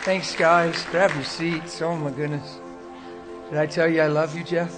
Thanks, guys. Grab your seats. Oh, my goodness. Did I tell you I love you, Jeff?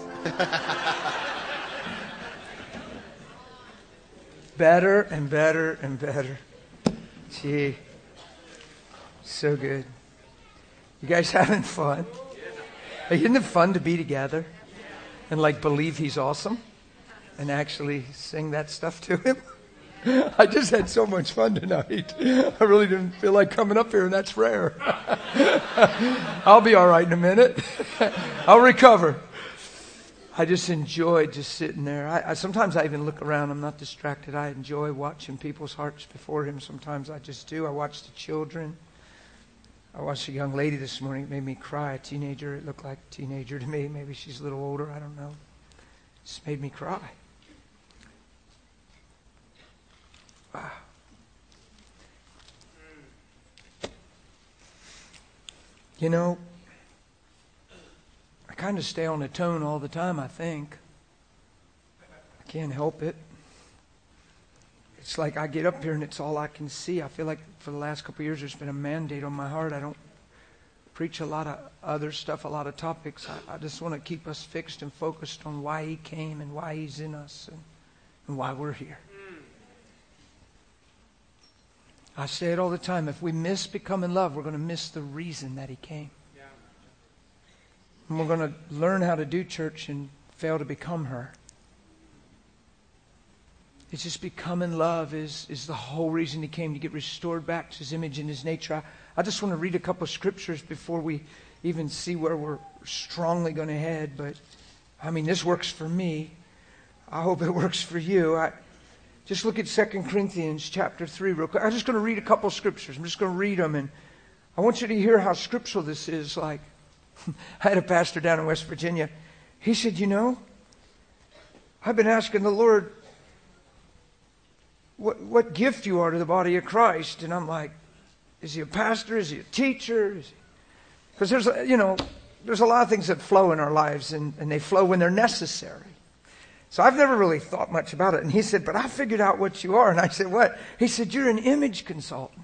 Better and better and better. Gee. So good. You guys having fun? Isn't it fun to be together and believe he's awesome and actually sing that stuff to him? I just had so much fun tonight. I really didn't feel like coming up here, and that's rare. I'll be all right in a minute. I'll recover. I just enjoyed just sitting there. Sometimes I even look around. I'm not distracted. I enjoy watching people's hearts before him. Sometimes I just do. I watch the children. I watched a young lady this morning. It made me cry. A teenager. It looked like a teenager to me. Maybe she's a little older. I don't know. It just made me cry. Wow. You know, I kind of stay on a tone all the time, I think. I can't help it. It's like I get up here and it's all I can see. I feel like for the last couple of years there's been a mandate on my heart. I don't preach a lot of other stuff, a lot of topics. I just want to keep us fixed and focused on why he came and why he's in us and why we're here. I say it all the time. If we miss becoming love, we're going to miss the reason that he came. Yeah. And we're going to learn how to do church and fail to become her. It's just becoming love is the whole reason he came, to get restored back to his image and his nature. I just want to read a couple of scriptures before we even see where we're strongly going to head. But, this works for me. I hope it works for you. Just look at 2 Corinthians chapter 3 real quick. I'm just going to read a couple of scriptures. I'm just going to read them. And I want you to hear how scriptural this is. I had a pastor down in West Virginia. He said, I've been asking the Lord what gift you are to the body of Christ. And I'm like, is he a pastor? Is he a teacher? Because there's a lot of things that flow in our lives, and they flow when they're necessary. So I've never really thought much about it. And he said, but I figured out what you are. And I said, what? He said, you're an image consultant.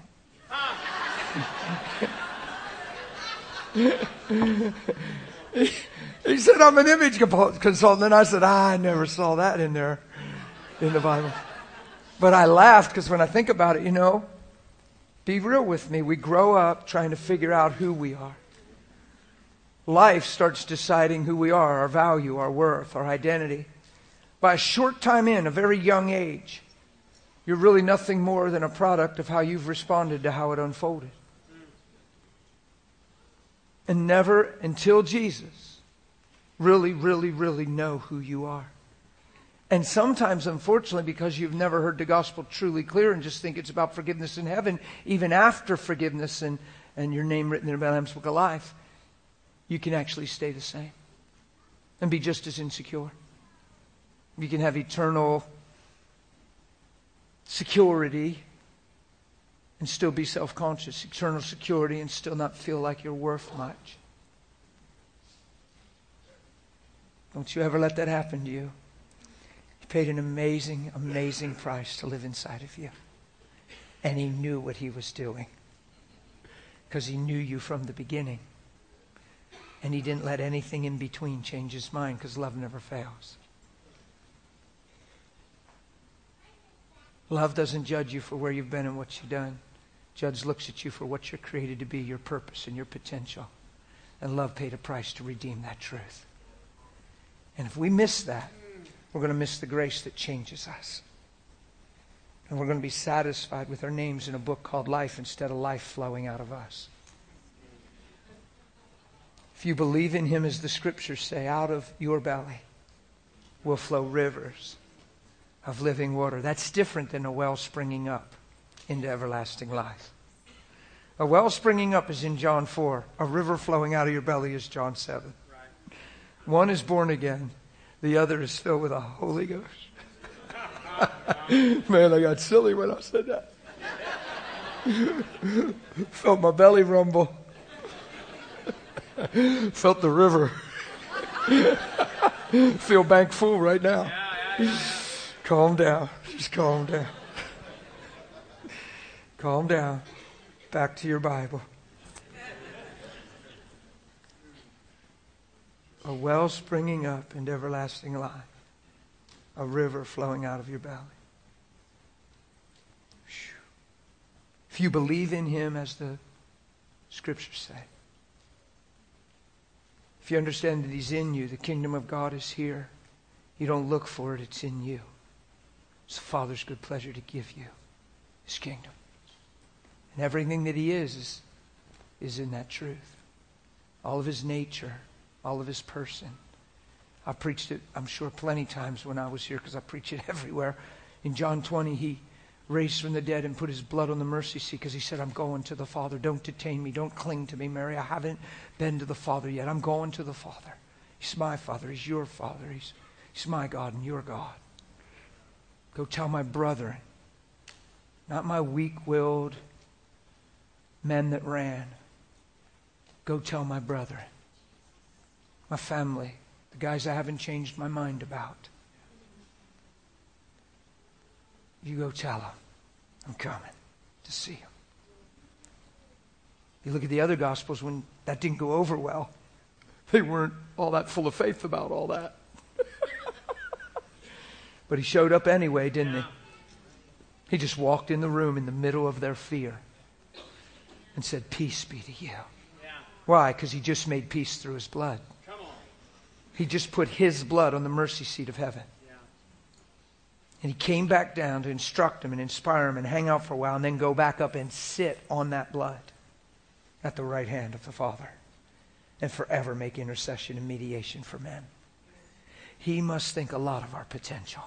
He said, I'm an image consultant. And I said, I never saw that in there in the Bible. But I laughed because when I think about it, be real with me. We grow up trying to figure out who we are. Life starts deciding who we are, our value, our worth, our identity. By a short time in, a very young age, you're really nothing more than a product of how you've responded to how it unfolded. And never until Jesus really, really, really know who you are. And sometimes, unfortunately, because you've never heard the gospel truly clear and just think it's about forgiveness in heaven, even after forgiveness and your name written in the Lamb's Book of Life, you can actually stay the same and be just as insecure. You can have eternal security and still be self-conscious. Eternal security and still not feel like you're worth much. Don't you ever let that happen to you. He paid an amazing, amazing price to live inside of you. And he knew what he was doing. Because he knew you from the beginning. And he didn't let anything in between change his mind, because love never fails. Love doesn't judge you for where you've been and what you've done. Judge looks at you for what you're created to be, your purpose and your potential. And love paid a price to redeem that truth. And if we miss that, we're going to miss the grace that changes us. And we're going to be satisfied with our names in a book called life instead of life flowing out of us. If you believe in him, as the scriptures say, out of your belly will flow rivers of living water. That's different than a well springing up into everlasting life. A well springing up is in John 4. A river flowing out of your belly is John 7. Right. One is born again. The other is filled with the Holy Ghost. Man, I got silly when I said that. Felt my belly rumble. Felt the river. Feel bank full right now. Yeah. Calm down. Just calm down. Calm down. Back to your Bible. A well springing up into everlasting life. A river flowing out of your belly. If you believe in Him as the Scriptures say. If you understand that He's in you, the kingdom of God is here. You don't look for it, it's in you. It's the Father's good pleasure to give you His kingdom. And everything that He is in that truth. All of His nature, all of His person. I preached it, I'm sure, plenty times when I was here because I preach it everywhere. In John 20, He raised from the dead and put His blood on the mercy seat because He said, I'm going to the Father. Don't detain me. Don't cling to me, Mary. I haven't been to the Father yet. I'm going to the Father. He's my Father. He's your Father. He's my God and your God. Go tell my brethren, not my weak-willed men that ran. Go tell my brethren, my family, the guys I haven't changed my mind about. You go tell them, I'm coming to see them. You look at the other Gospels when that didn't go over well. They weren't all that full of faith about all that. But He showed up anyway, didn't He? He just walked in the room in the middle of their fear and said, peace be to you. Why? Because He just made peace through His blood. He just put His blood on the mercy seat of heaven. And He came back down to instruct them and inspire them and hang out for a while and then go back up and sit on that blood at the right hand of the Father and forever make intercession and mediation for men. He must think a lot of our potential.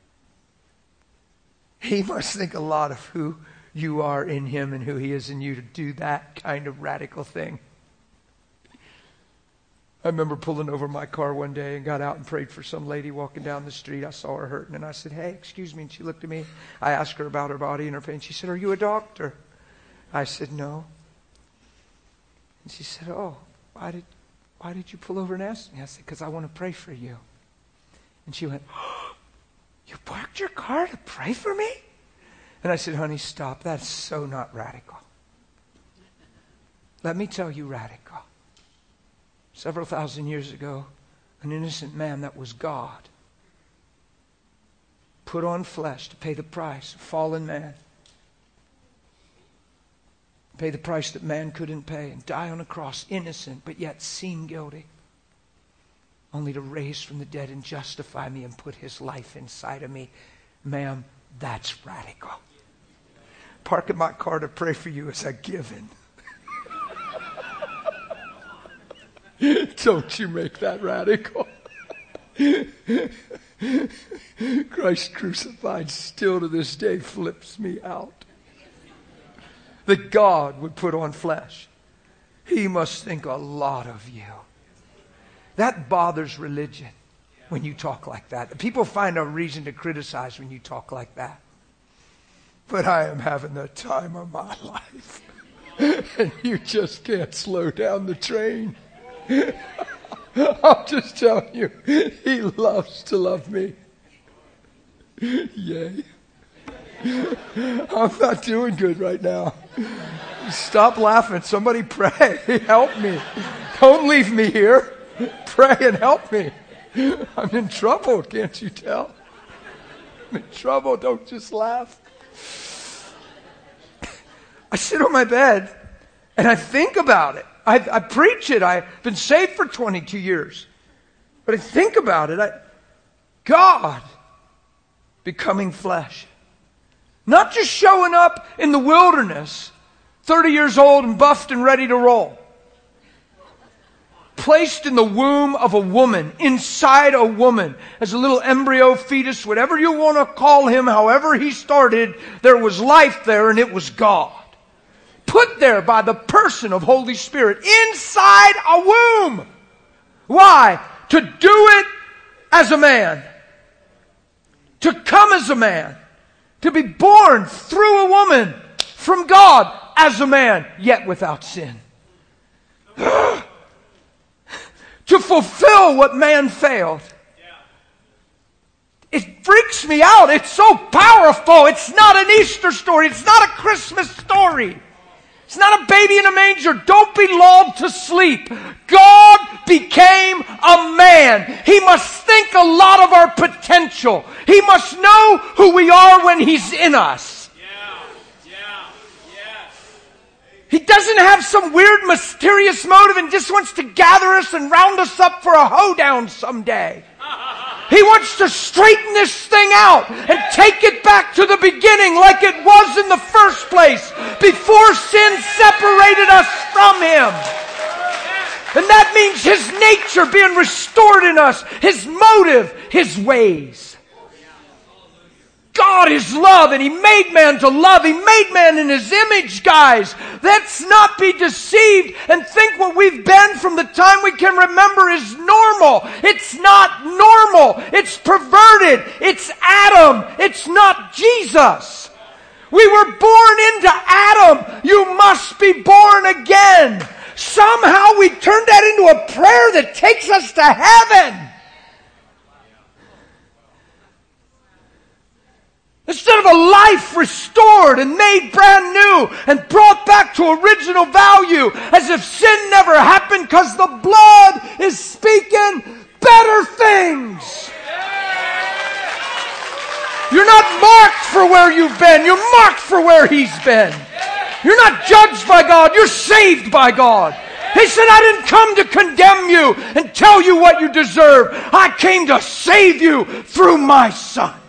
He must think a lot of who you are in Him and who He is in you to do that kind of radical thing. I remember pulling over my car one day and got out and prayed for some lady walking down the street. I saw her hurting and I said, hey, excuse me. And she looked at me. I asked her about her body and her pain. She said, are you a doctor? I said, no. And she said, oh, why did you pull over and ask me? I said, because I want to pray for you. And she went, oh, you parked your car to pray for me? And I said, honey, stop. That's so not radical. Let me tell you radical. Several thousand years ago, an innocent man that was God put on flesh to pay the price, a fallen man. Pay the price that man couldn't pay and die on a cross, innocent, but yet seem guilty. Only to raise from the dead and justify me and put His life inside of me. Ma'am, that's radical. Parking my car to pray for you is a given. Don't you make that radical. Christ crucified still to this day flips me out. That God would put on flesh. He must think a lot of you. That bothers religion when you talk like that. People find a reason to criticize when you talk like that. But I am having the time of my life. And you just can't slow down the train. I'm just telling you, He loves to love me. Yay. I'm not doing good right now. Stop laughing. Somebody pray. Help me. Don't leave me here. Pray and help me. I'm in trouble, can't you tell? I'm in trouble. Don't just laugh. I sit on my bed and I think about it. I preach it. I've been saved for 22 years. But I think about it. God becoming flesh. Not just showing up in the wilderness, 30 years old and buffed and ready to roll. Placed in the womb of a woman, inside a woman, as a little embryo, fetus, whatever you want to call Him, however He started, there was life there and it was God. Put there by the person of Holy Spirit inside a womb. Why? To do it as a man. To come as a man. To be born through a woman from God as a man, yet without sin. To fulfill what man failed. It freaks me out. It's so powerful. It's not an Easter story. It's not a Christmas story. It's not a baby in a manger. Don't be lulled to sleep. God became a man. He must think a lot of our potential. He must know who we are when He's in us. He doesn't have some weird, mysterious motive and just wants to gather us and round us up for a hoedown someday. He wants to straighten this thing out and take it back to the beginning like it was in the first place, before sin separated us from Him. And that means His nature being restored in us, His motive, His ways. God is love, and He made man to love. He made man in His image, guys. Let's not be deceived and think what we've been from the time we can remember is normal. It's not normal. It's perverted. It's Adam. It's not Jesus. We were born into Adam. You must be born again. Somehow we turned that into a prayer that takes us to heaven. Instead of a life restored and made brand new and brought back to original value, as if sin never happened, because the blood is speaking better things. You're not marked for where you've been. You're marked for where He's been. You're not judged by God. You're saved by God. He said, I didn't come to condemn you and tell you what you deserve. I came to save you through my Son.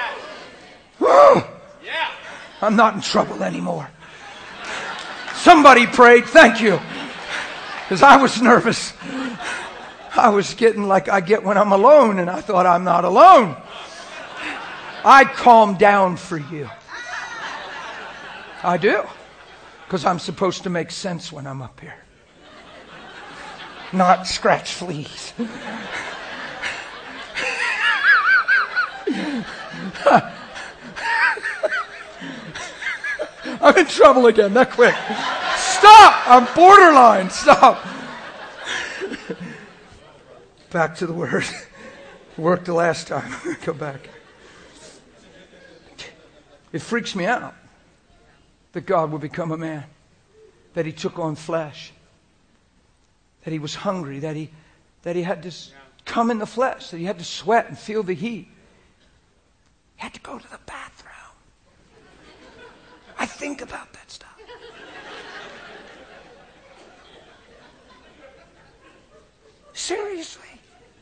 I'm not in trouble anymore. Somebody prayed, thank you. Because I was nervous. I was getting like I get when I'm alone, and I thought I'm not alone. I calm down for you. I do. Because I'm supposed to make sense when I'm up here. Not scratch fleas. I'm in trouble again, that quick. Stop! I'm borderline. Stop. Back to the Word. Worked the last time. Go back. It freaks me out that God would become a man, that He took on flesh, that He was hungry, that He had to come in the flesh, that He had to sweat and feel the heat. He had to go to the bathroom. I think about that stuff. Seriously.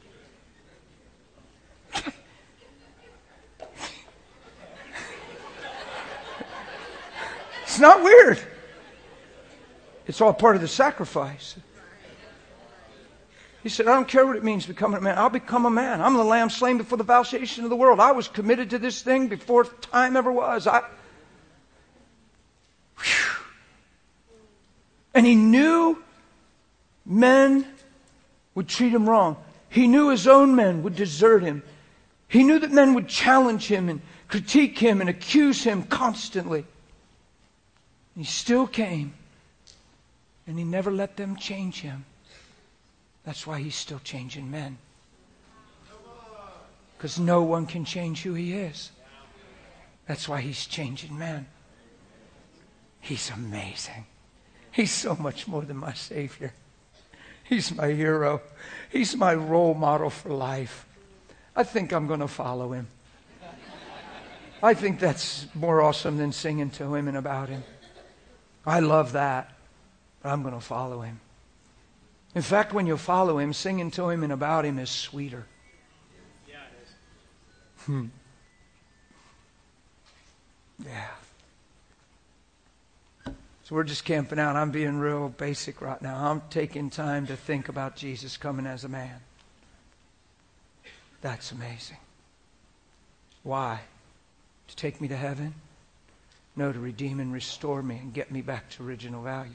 It's not weird. It's all part of the sacrifice. He said, I don't care what it means becoming a man. I'll become a man. I'm the lamb slain before the foundation of the world. I was committed to this thing before time ever was. And He knew men would treat Him wrong. He knew His own men would desert Him. He knew that men would challenge Him and critique Him and accuse Him constantly. He still came, and He never let them change Him. That's why He's still changing men. Because no one can change who He is. That's why He's changing men. He's amazing. He's so much more than my Savior. He's my hero. He's my role model for life. I think I'm going to follow Him. I think that's more awesome than singing to Him and about Him. I love that, but I'm going to follow Him. In fact, when you follow Him, singing to Him and about Him is sweeter. Yeah, it is. Yeah. So we're just camping out. I'm being real basic right now. I'm taking time to think about Jesus coming as a man. That's amazing. Why? To take me to heaven? No, to redeem and restore me and get me back to original value.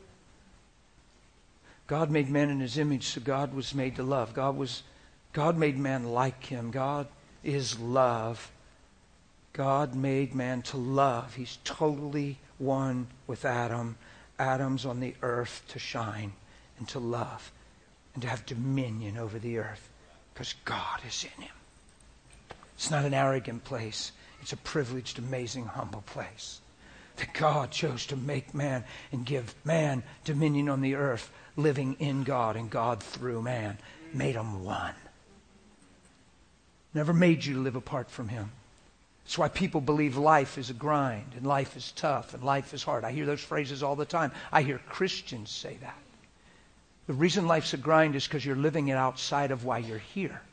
God made man in His image, so God was made to love. God made man like Him. God is love. God made man to love. He's totally one with Adam. Adam's on the earth to shine and to love and to have dominion over the earth because God is in him. It's not an arrogant place. It's a privileged, amazing, humble place. That God chose to make man and give man dominion on the earth, living in God and God through man. Made them one. Never made you to live apart from him. That's why people believe life is a grind and life is tough and life is hard. I hear those phrases all the time. I hear Christians say that. The reason life's a grind is because you're living it outside of why you're here.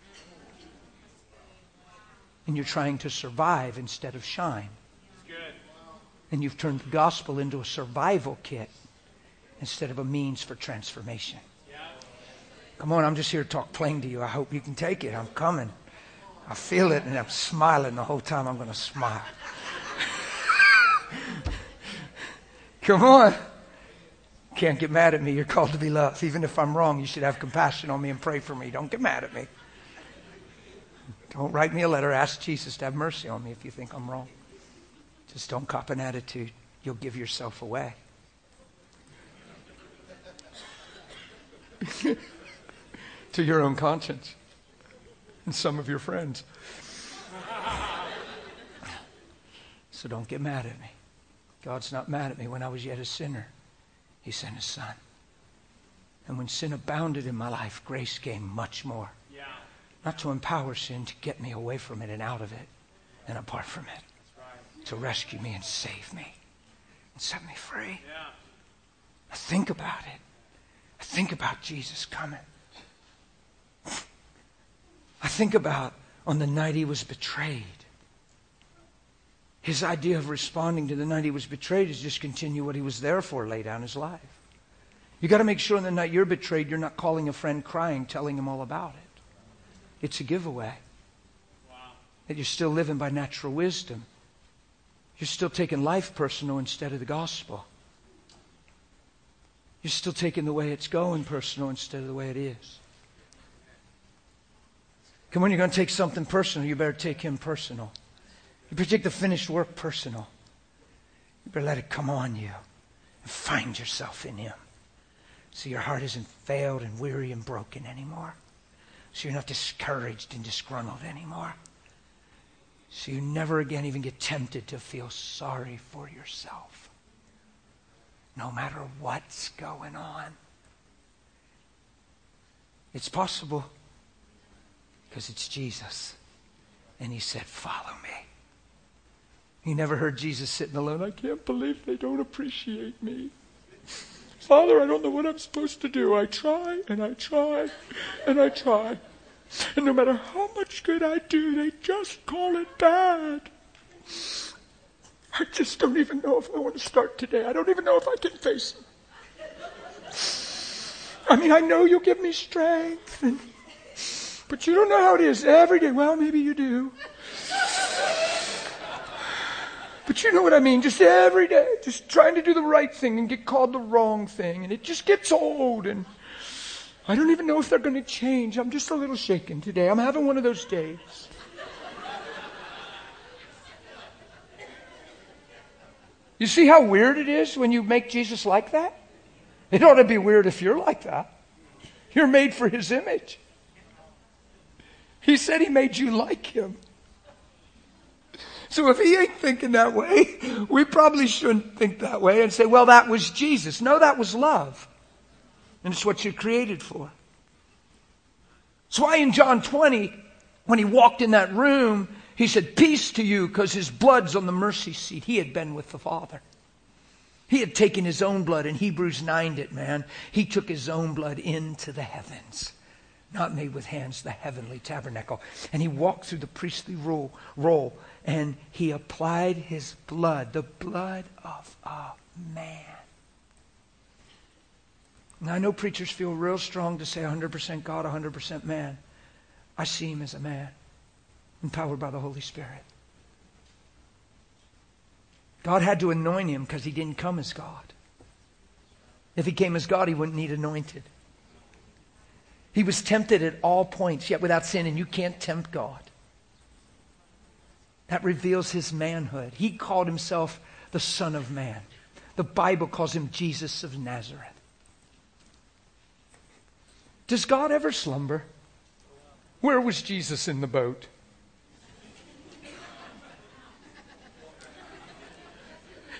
And you're trying to survive instead of shine. And you've turned the gospel into a survival kit instead of a means for transformation. Come on, I'm just here to talk plain to you. I hope you can take it. I'm coming. I feel it, and I'm smiling the whole time. I'm going to smile. Come on. Can't get mad at me. You're called to be loved. Even if I'm wrong, you should have compassion on me and pray for me. Don't get mad at me. Don't write me a letter. Ask Jesus to have mercy on me if you think I'm wrong. Just don't cop an attitude. You'll give yourself away. To your own conscience. And some of your friends. So don't get mad at me. God's not mad at me. When I was yet a sinner, he sent his son. And when sin abounded in my life, grace came much more. Yeah. Not to empower sin, to get me away from it and out of it and apart from it. Right. To rescue me and save me and set me free. Yeah. I think about it. I think about Jesus coming. I think about on the night he was betrayed. His idea of responding to the night he was betrayed is just continue what he was there for, lay down his life. You got to make sure on the night you're betrayed, you're not calling a friend crying, telling him all about it. It's a giveaway. Wow. That you're still living by natural wisdom. You're still taking life personal instead of the gospel. You're still taking the way it's going personal instead of the way it is. Come on, you're going to take something personal, you better take him personal. You better take the finished work personal. You better let it come on you and find yourself in him. So your heart isn't failed and weary and broken anymore. So you're not discouraged and disgruntled anymore. So you never again even get tempted to feel sorry for yourself. No matter what's going on. It's possible. Because it's Jesus. And he said, follow me. You never heard Jesus sitting alone. I can't believe they don't appreciate me. Father, I don't know what I'm supposed to do. I try and I try and I try. And no matter how much good I do, they just call it bad. I just don't even know if I want to start today. I don't even know if I can face them. I mean, I know you'll give me strength but you don't know how it is every day. Well, maybe you do. But you know what I mean. Just every day. Just trying to do the right thing and get called the wrong thing. And it just gets old. And I don't even know if they're going to change. I'm just a little shaken today. I'm having one of those days. You see how weird it is when you make Jesus like that? It ought to be weird if you're like that. You're made for his image. He said he made you like him. So if he ain't thinking that way, we probably shouldn't think that way and say, well, that was Jesus. No, that was love. And it's what you're created for. That's why in John 20, when he walked in that room, he said, peace to you, because his blood's on the mercy seat. He had been with the Father. He had taken his own blood, and Hebrews 9'd it, man. He took his own blood into the heavens. Not made with hands, the heavenly tabernacle. And he walked through the priestly roll, and he applied his blood, the blood of a man. Now, I know preachers feel real strong to say 100% God, 100% man. I see him as a man, empowered by the Holy Spirit. God had to anoint him because he didn't come as God. If he came as God, he wouldn't need anointed. He was tempted at all points, yet without sin, and you can't tempt God. That reveals his manhood. He called himself the Son of Man. The Bible calls him Jesus of Nazareth. Does God ever slumber? Where was Jesus in the boat?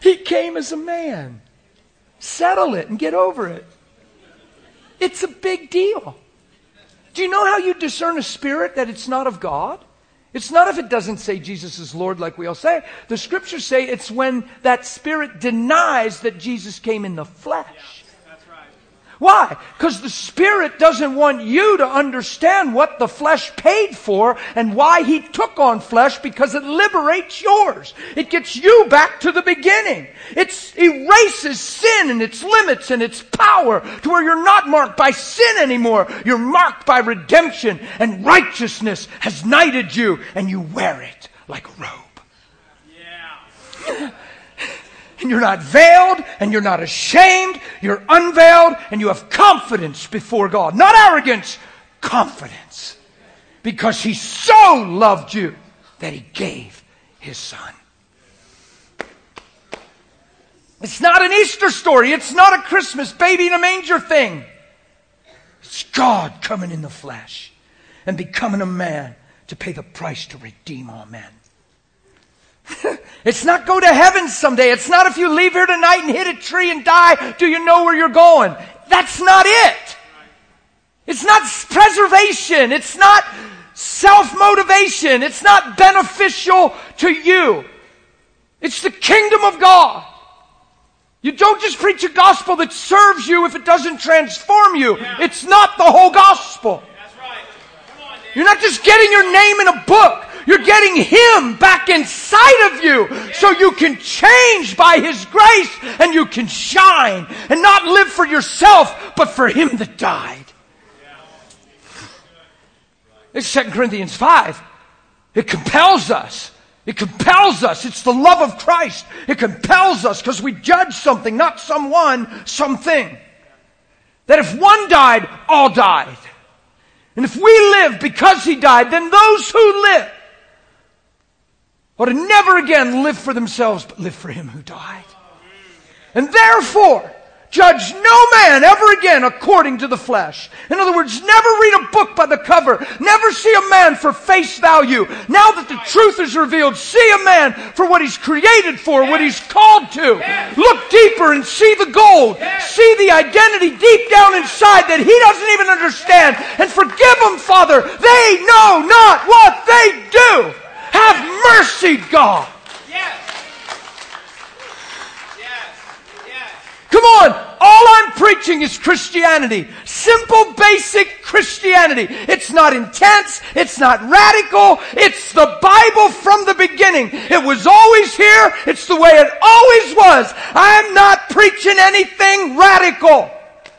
He came as a man. Settle it and get over it. It's a big deal. Do you know how you discern a spirit that it's not of God? It's not if it doesn't say Jesus is Lord like we all say. The scriptures say it's when that spirit denies that Jesus came in the flesh. Why? Because the Spirit doesn't want you to understand what the flesh paid for and why He took on flesh, because it liberates yours. It gets you back to the beginning. It erases sin and its limits and its power to where you're not marked by sin anymore. You're marked by redemption, and righteousness has knighted you, and you wear it like a robe. Yeah. And you're not veiled, and you're not ashamed. You're unveiled, and you have confidence before God. Not arrogance, confidence. Because He so loved you that He gave His Son. It's not an Easter story. It's not a Christmas baby in a manger thing. It's God coming in the flesh and becoming a man to pay the price to redeem all men. It's not go to heaven someday. It's not if you leave here tonight and hit a tree and die, do you know where you're going? That's not it. It's not preservation. It's not self-motivation. It's not beneficial to you. It's the kingdom of God. You don't just preach a gospel that serves you if it doesn't transform you. Yeah. It's not the whole gospel. That's right. Come on, Dave. You're not just getting your name in a book. You're getting Him back inside of you so you can change by His grace and you can shine and not live for yourself but for Him that died. It's 2 Corinthians 5. It compels us. It compels us. It's the love of Christ. It compels us because we judge something, not someone, something. That if one died, all died. And if we live because He died, then those who live ought to never again live for themselves, but live for Him who died. And therefore, judge no man ever again according to the flesh. In other words, never read a book by the cover. Never see a man for face value. Now that the truth is revealed, see a man for what he's created for, what he's called to. Look deeper and see the gold. See the identity deep down inside that he doesn't even understand. And forgive them, Father. They know not what they do. Have mercy, God. Come on, all I'm preaching is Christianity. Simple, basic Christianity. It's not intense. It's not radical. It's the Bible from the beginning. It was always here. It's the way it always was. I'm not preaching anything radical.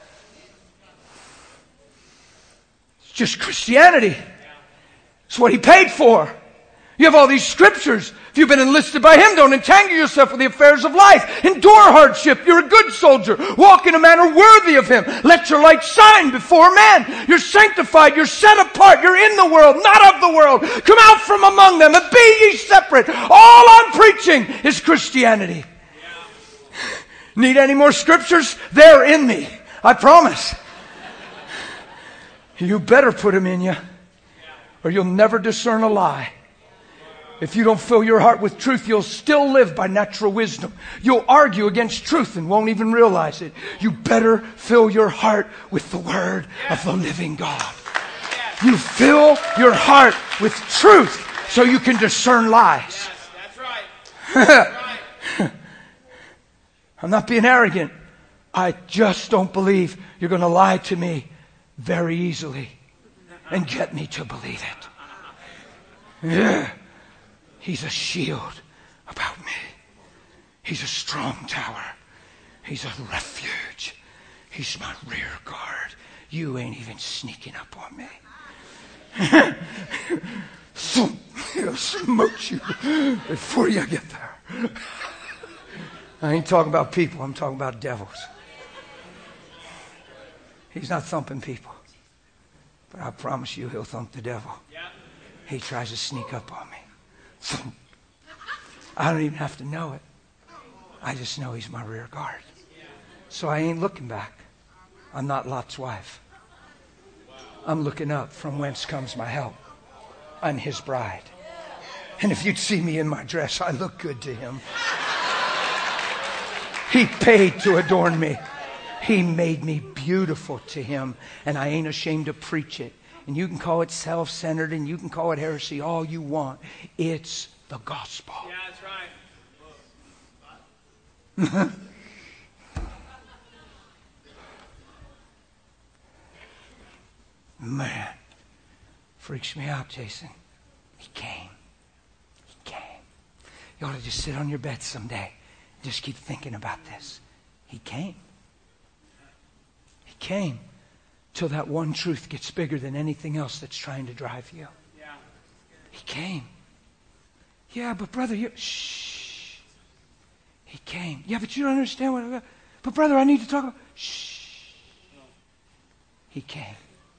It's just Christianity. It's what He paid for. You have all these scriptures. If you've been enlisted by Him, don't entangle yourself with the affairs of life. Endure hardship. You're a good soldier. Walk in a manner worthy of Him. Let your light shine before men. You're sanctified. You're set apart. You're in the world, not of the world. Come out from among them and be ye separate. All I'm preaching is Christianity. Need any more scriptures? They're in me. I promise. You better put them in you, or you'll never discern a lie. If you don't fill your heart with truth, you'll still live by natural wisdom. You'll argue against truth and won't even realize it. You better fill your heart with the Word of the living God. You fill your heart with truth so you can discern lies. That's right. I'm not being arrogant. I just don't believe you're going to lie to me very easily and get me to believe it. Yeah. He's a shield about me. He's a strong tower. He's a refuge. He's my rear guard. You ain't even sneaking up on me. He'll smoke you before you get there. I ain't talking about people. I'm talking about devils. He's not thumping people. But I promise you He'll thump the devil. He tries to sneak up on me. I don't even have to know it. I just know He's my rear guard. So I ain't looking back. I'm not Lot's wife. I'm looking up from whence comes my help. I'm His bride. And if you'd see me in my dress, I look good to Him. He paid to adorn me. He made me beautiful to Him, and I ain't ashamed to preach it. And you can call it self-centered, and you can call it heresy all you want. It's the gospel. Yeah, that's right. Man, freaks me out, Jason. He came. He came. You ought to just sit on your bed someday and just keep thinking about this. He came. He came till that one truth gets bigger than anything else that's trying to drive you. Yeah. He came. Yeah, but brother, shh. He came. Yeah, but you don't understand what I got. But brother, I need to talk about. Shh. He came.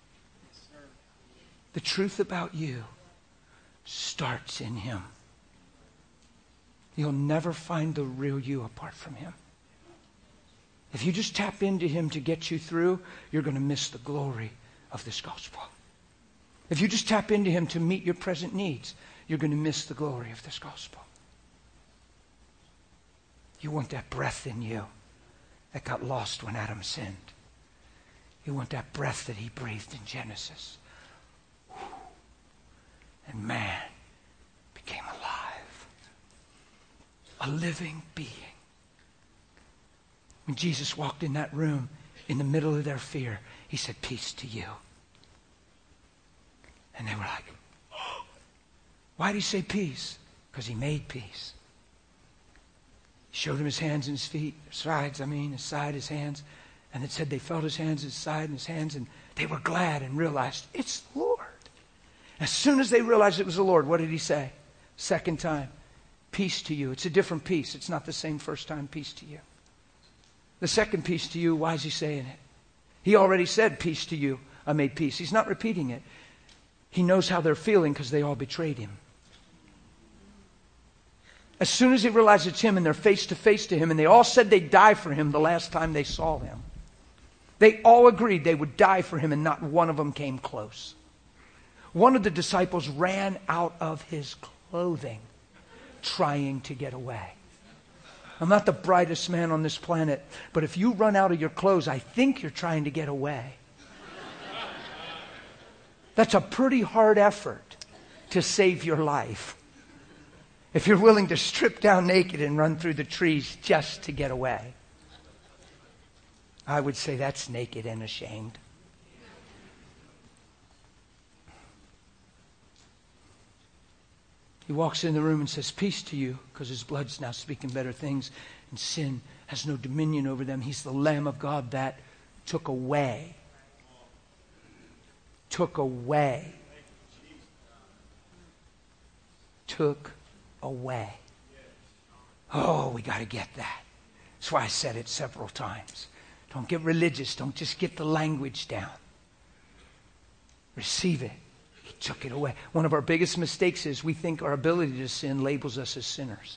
The truth about you starts in Him. You'll never find the real you apart from Him. If you just tap into Him to get you through, you're going to miss the glory of this gospel. If you just tap into Him to meet your present needs, you're going to miss the glory of this gospel. You want that breath in you that got lost when Adam sinned. You want that breath that He breathed in Genesis. And man became alive. A living being. When Jesus walked in that room, in the middle of their fear, He said, "Peace to you." And they were like, oh. Why did He say peace? Because He made peace. He showed them His hands and His feet, His side, His hands. And it said they felt His hands, His side, and His hands, and they were glad and realized, it's the Lord. As soon as they realized it was the Lord, what did He say? Second time, peace to you. It's a different peace. It's not the same first time, peace to you. The second peace to you, why is He saying it? He already said, peace to you, I made peace. He's not repeating it. He knows how they're feeling because they all betrayed Him. As soon as they realize it's Him and they're face to face to Him, and they all said they'd die for Him the last time they saw Him. They all agreed they would die for Him, and not one of them came close. One of the disciples ran out of his clothing trying to get away. I'm not the brightest man on this planet, but if you run out of your clothes, I think you're trying to get away. That's a pretty hard effort to save your life. If you're willing to strip down naked and run through the trees just to get away. I would say that's naked and ashamed. He walks in the room and says, peace to you, because His blood's now speaking better things, and sin has no dominion over them. He's the Lamb of God that took away. Took away. Took away. Oh, we got to get that. That's why I said it several times. Don't get religious. Don't just get the language down. Receive it. He took it away. One of our biggest mistakes is we think our ability to sin labels us as sinners.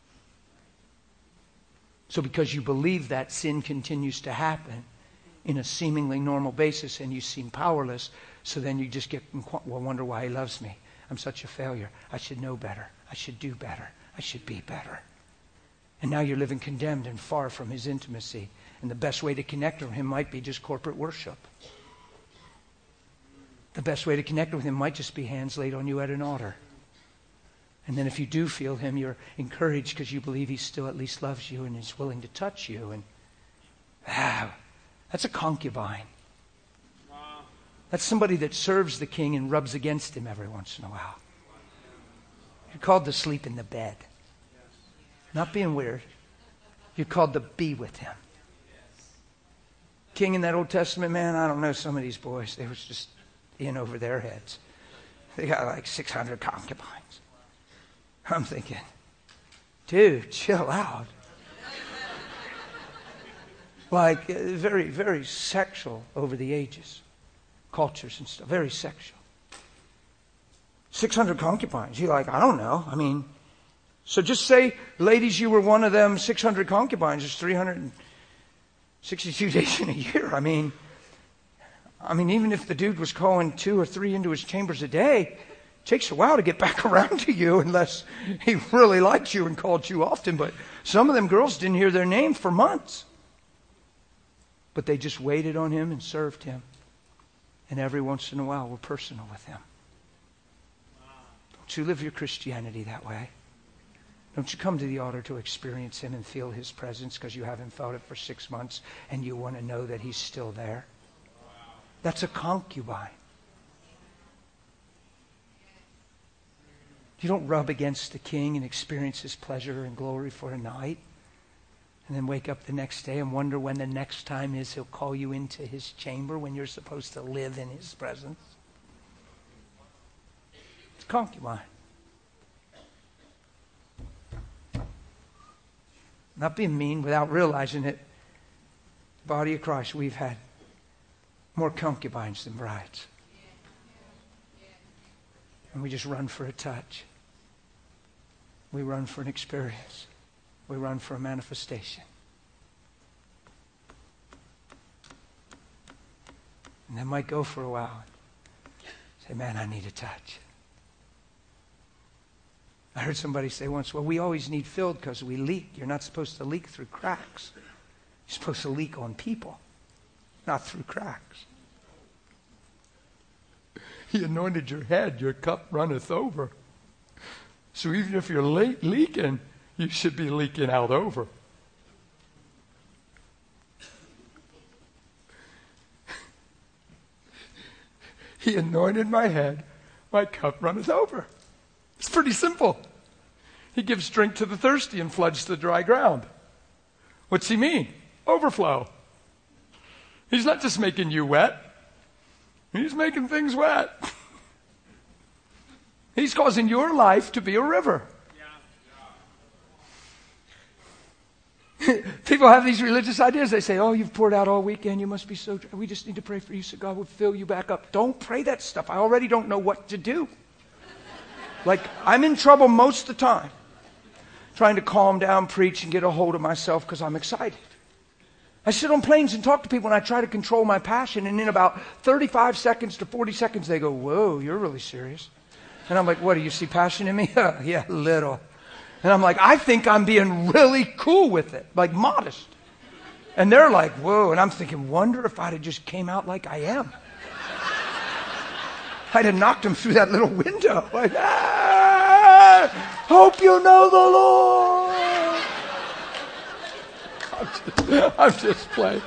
So because you believe that, sin continues to happen in a seemingly normal basis, and you seem powerless, so then you just get, well, wonder why He loves me. I'm such a failure. I should know better. I should do better. I should be better. And now you're living condemned and far from His intimacy. And the best way to connect with Him might be just corporate worship. The best way to connect with Him might just be hands laid on you at an altar. And then if you do feel Him, you're encouraged because you believe He still at least loves you and is willing to touch you. And that's a concubine. That's somebody that serves the king and rubs against him every once in a while. You're called to sleep in the bed. Not being weird. You're called to be with Him. King in that Old Testament, man, I don't know some of these boys. They was just in over their heads. They got like 600 concubines. I'm thinking, dude, chill out. Like very, very sexual over the ages. Cultures and stuff. Very sexual. 600 concubines. You're like, I don't know. I mean, so just say, ladies, you were one of them 600 concubines. There's 362 days in a year. I mean, even if the dude was calling 2 or 3 into his chambers a day, takes a while to get back around to you unless he really likes you and called you often. But some of them girls didn't hear their name for months. But they just waited on him and served him. And every once in a while were personal with him. Don't you live your Christianity that way? Don't you come to the altar to experience him and feel his presence because you haven't felt it for 6 months and you want to know that he's still there? That's a concubine. You don't rub against the king and experience his pleasure and glory for a night and then wake up the next day and wonder when the next time is he'll call you into his chamber when you're supposed to live in his presence. It's concubine. Not being mean without realizing it. The body of Christ, we've had more concubines than brides. And we just run for a touch. We run for an experience. We run for a manifestation. And that might go for a while. Say, man, I need a touch. I heard somebody say once, well, we always need filled because we leak. You're not supposed to leak through cracks. You're supposed to leak on people, not through cracks. He anointed your head, your cup runneth over. So even if you're leaking, you should be leaking out over. He anointed my head, my cup runneth over. It's pretty simple. He gives drink to the thirsty and floods the dry ground. What's he mean? Overflow. He's not just making you wet. He's making things wet. He's causing your life to be a river. People have these religious ideas. They say, oh, you've poured out all weekend. You must be so dry. We just need to pray for you so God will fill you back up. Don't pray that stuff. I already don't know what to do. Like, I'm in trouble most of the time trying to calm down, preach, and get a hold of myself because I'm excited. I sit on planes and talk to people and I try to control my passion, and in about 35 seconds to 40 seconds they go, whoa, you're really serious. And I'm like, what, do you see passion in me? Yeah, a little. And I'm like, I think I'm being really cool with it, like modest. And they're like, whoa. And I'm thinking, wonder if I'd have just came out like I am. I'd have knocked them through that little window. Like, hope you know the Lord. I'm just playing.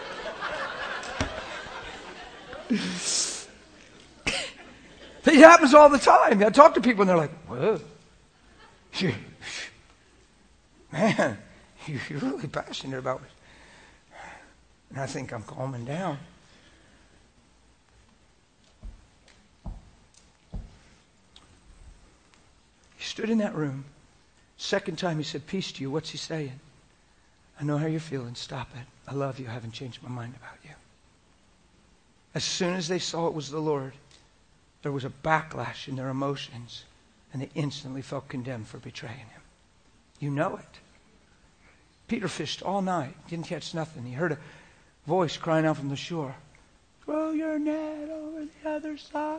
It happens all the time. I talk to people and they're like, whoa. Man, you're really passionate about it. And I think I'm calming down. He stood in that room. Second time he said, peace to you. What's he saying? I know how you're feeling. Stop it. I love you. I haven't changed my mind about you. As soon as they saw it was the Lord, there was a backlash in their emotions, and they instantly felt condemned for betraying him. You know it. Peter fished all night, didn't catch nothing. He heard a voice crying out from the shore, throw your net over the other side.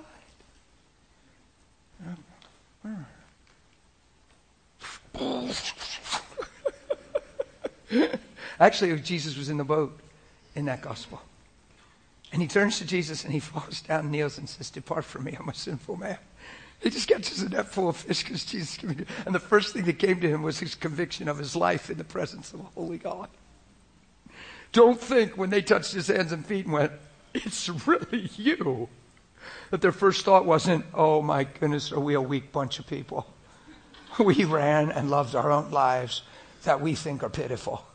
Actually, Jesus was in the boat in that gospel. And he turns to Jesus and he falls down, kneels and says, depart from me, I'm a sinful man. He just catches a net full of fish because Jesus gave me. And the first thing that came to him was his conviction of his life in the presence of a holy God. Don't think when they touched his hands and feet and went, it's really you, that their first thought wasn't, oh my goodness, are we a weak bunch of people? We ran and loved our own lives that we think are pitiful.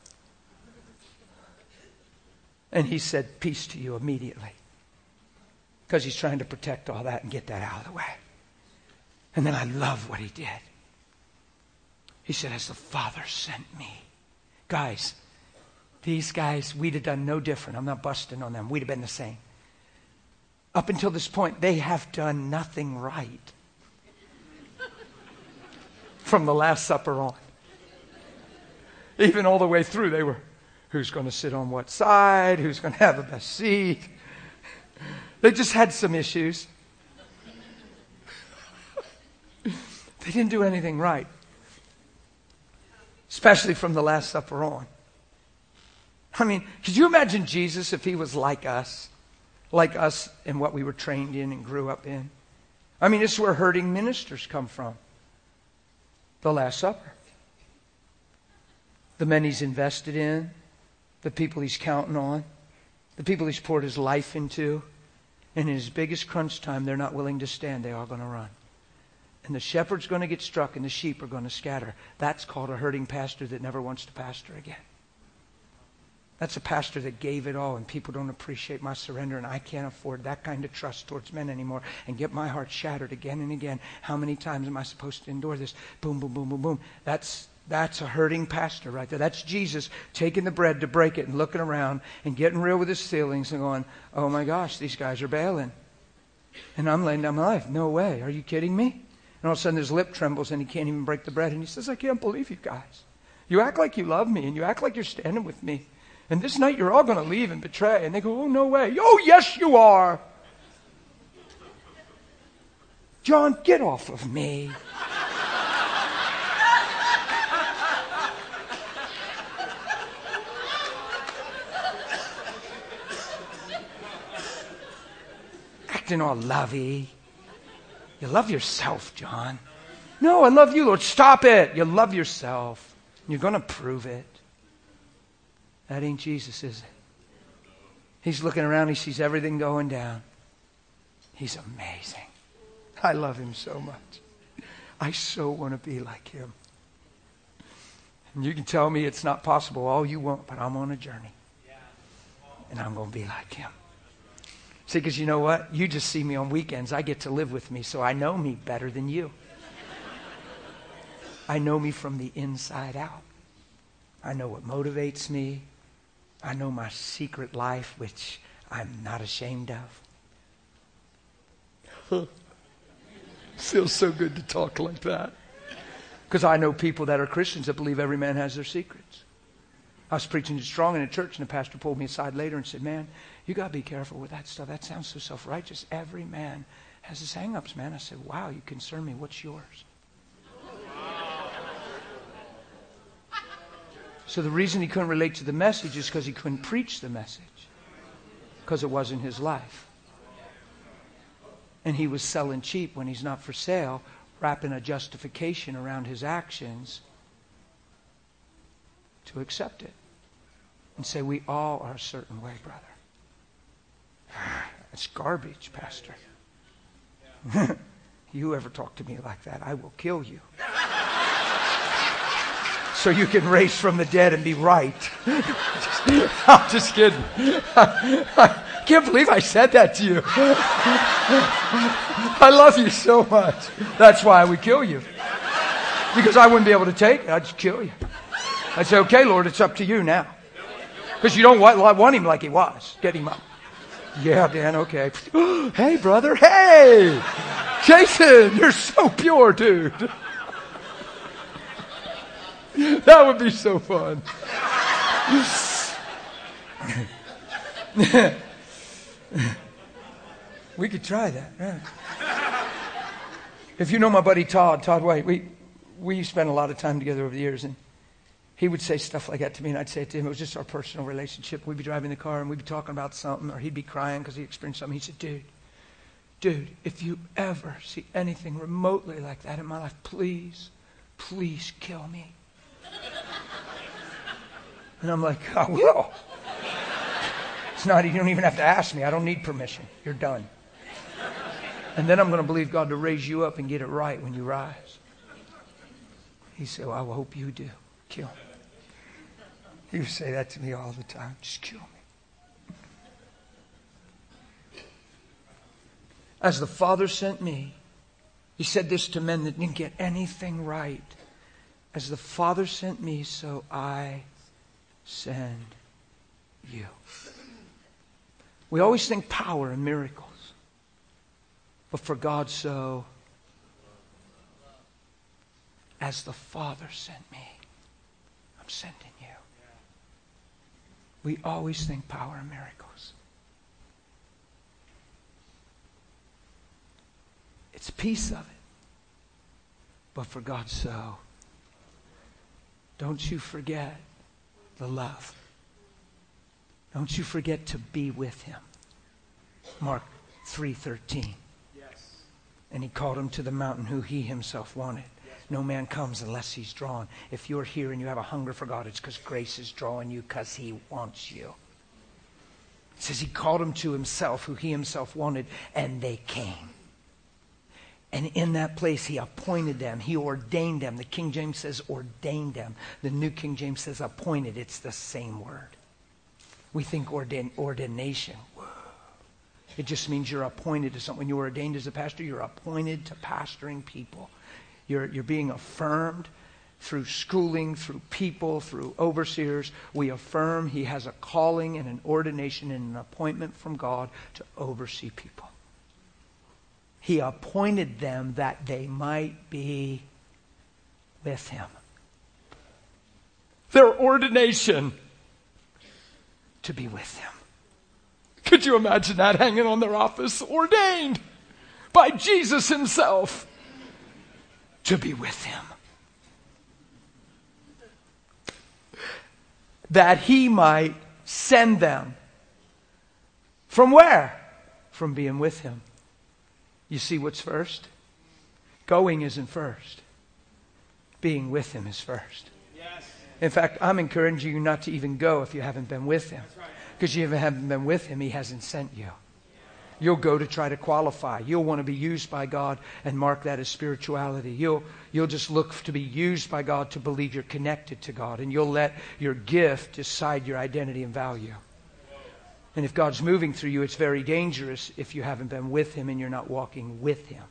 And he said, peace to you immediately. Because he's trying to protect all that and get that out of the way. And then I love what he did. He said, as the Father sent me. Guys, these guys, we'd have done no different. I'm not busting on them. We'd have been the same. Up until this point, they have done nothing right. From the Last Supper on. Even all the way through, they were, who's going to sit on what side? Who's going to have the best seat? They just had some issues. They didn't do anything right. Especially from the Last Supper on. I mean, could you imagine Jesus if he was like us in what we were trained in and grew up in? I mean, this is where hurting ministers come from. The Last Supper. The men he's invested in, the people he's counting on, the people he's poured his life into, and in his biggest crunch time, they're not willing to stand. They're all going to run. And the shepherd's going to get struck and the sheep are going to scatter. That's called a hurting pastor that never wants to pastor again. That's a pastor that gave it all, and people don't appreciate my surrender, and I can't afford that kind of trust towards men anymore and get my heart shattered again and again. How many times am I supposed to endure this? Boom, boom, boom, boom, boom. That's a hurting pastor right there. That's Jesus taking the bread to break it and looking around and getting real with his feelings and going, oh my gosh, these guys are bailing. And I'm laying down my life. No way. Are you kidding me? And all of a sudden his lip trembles and he can't even break the bread. And he says, I can't believe you guys. You act like you love me and you act like you're standing with me. And this night you're all going to leave and betray. And they go, oh, no way. Oh, yes, you are. John, get off of me. Acting all lovey. You love yourself, John. No, I love you, Lord. Stop it. You love yourself. You're going to prove it. That ain't Jesus, is it? He's looking around. He sees everything going down. He's amazing. I love him so much. I so want to be like him. And you can tell me it's not possible all you want, but I'm on a journey. And I'm going to be like him. See, because you know what? You just see me on weekends. I get to live with me, so I know me better than you. I know me from the inside out. I know what motivates me. I know my secret life, which I'm not ashamed of. Feels so good to talk like that. Because I know people that are Christians that believe every man has their secrets. I was preaching strong in a church, and the pastor pulled me aside later and said, man, you got to be careful with that stuff. That sounds so self-righteous. Every man has his hang-ups, man. I said, wow, you concern me. What's yours? So the reason he couldn't relate to the message is because he couldn't preach the message. Because it wasn't his life. And he was selling cheap when he's not for sale, wrapping a justification around his actions to accept it. And say, we all are a certain way, brother. That's garbage, Pastor. You ever talk to me like that, I will kill you. So you can raise from the dead and be right. I'm just kidding. I can't believe I said that to you. I love you so much. That's why I would kill you. Because I wouldn't be able to take it. I'd just kill you. I'd say, okay, Lord, it's up to you now. Because you don't want him like he was. Get him up. Yeah, Dan, okay. Hey, brother. Hey! Jason, you're so pure, dude. That would be so fun. We could try that. Right? If you know my buddy Todd White, we spent a lot of time together over the years, and he would say stuff like that to me, and I'd say it to him. It was just our personal relationship. We'd be driving the car, and we'd be talking about something, or he'd be crying because he experienced something. He said, dude, if you ever see anything remotely like that in my life, please kill me. And I'm like, I will. It's not, you don't even have to ask me. I don't need permission. You're done. And then I'm going to believe God to raise you up and get it right when you rise. He said, well, I hope you do. Kill me. He would say that to me all the time. Just kill me. As the Father sent me, he said this to men that didn't get anything right. As the Father sent me, so I send you. We always think power and miracles. But for God so, as the Father sent me, I'm sending you. We always think power and miracles. It's a piece of it. but for God so. Don't you forget the love. Don't you forget to be with him. Mark 3:13. Yes. And he called him to the mountain who he himself wanted. No man comes unless he's drawn. If you're here and you have a hunger for God, it's because grace is drawing you because he wants you. It says he called them to himself who he himself wanted, and they came. And in that place he appointed them. He ordained them. The King James says ordained them. The New King James says appointed. It's the same word. We think ordination. Whoa. It just means you're appointed to something. When you're ordained as a pastor, you're appointed to pastoring people. You're being affirmed through schooling, through people, through overseers. We affirm he has a calling and an ordination and an appointment from God to oversee people. He appointed them that they might be with him. Their ordination to be with him. Could you imagine that hanging on their office? Ordained by Jesus himself to be with him. That he might send them. From where? From being with him. You see what's first? Going isn't first. Being with him is first. Yes. In fact, I'm encouraging you not to even go if you haven't been with him. That's right. Because you haven't been with him, he hasn't sent you. You'll go to try to qualify. You'll want to be used by God and mark that as spirituality. You'll just look to be used by God to believe you're connected to God. And you'll let your gift decide your identity and value. And if God's moving through you, it's very dangerous if you haven't been with him and you're not walking with him.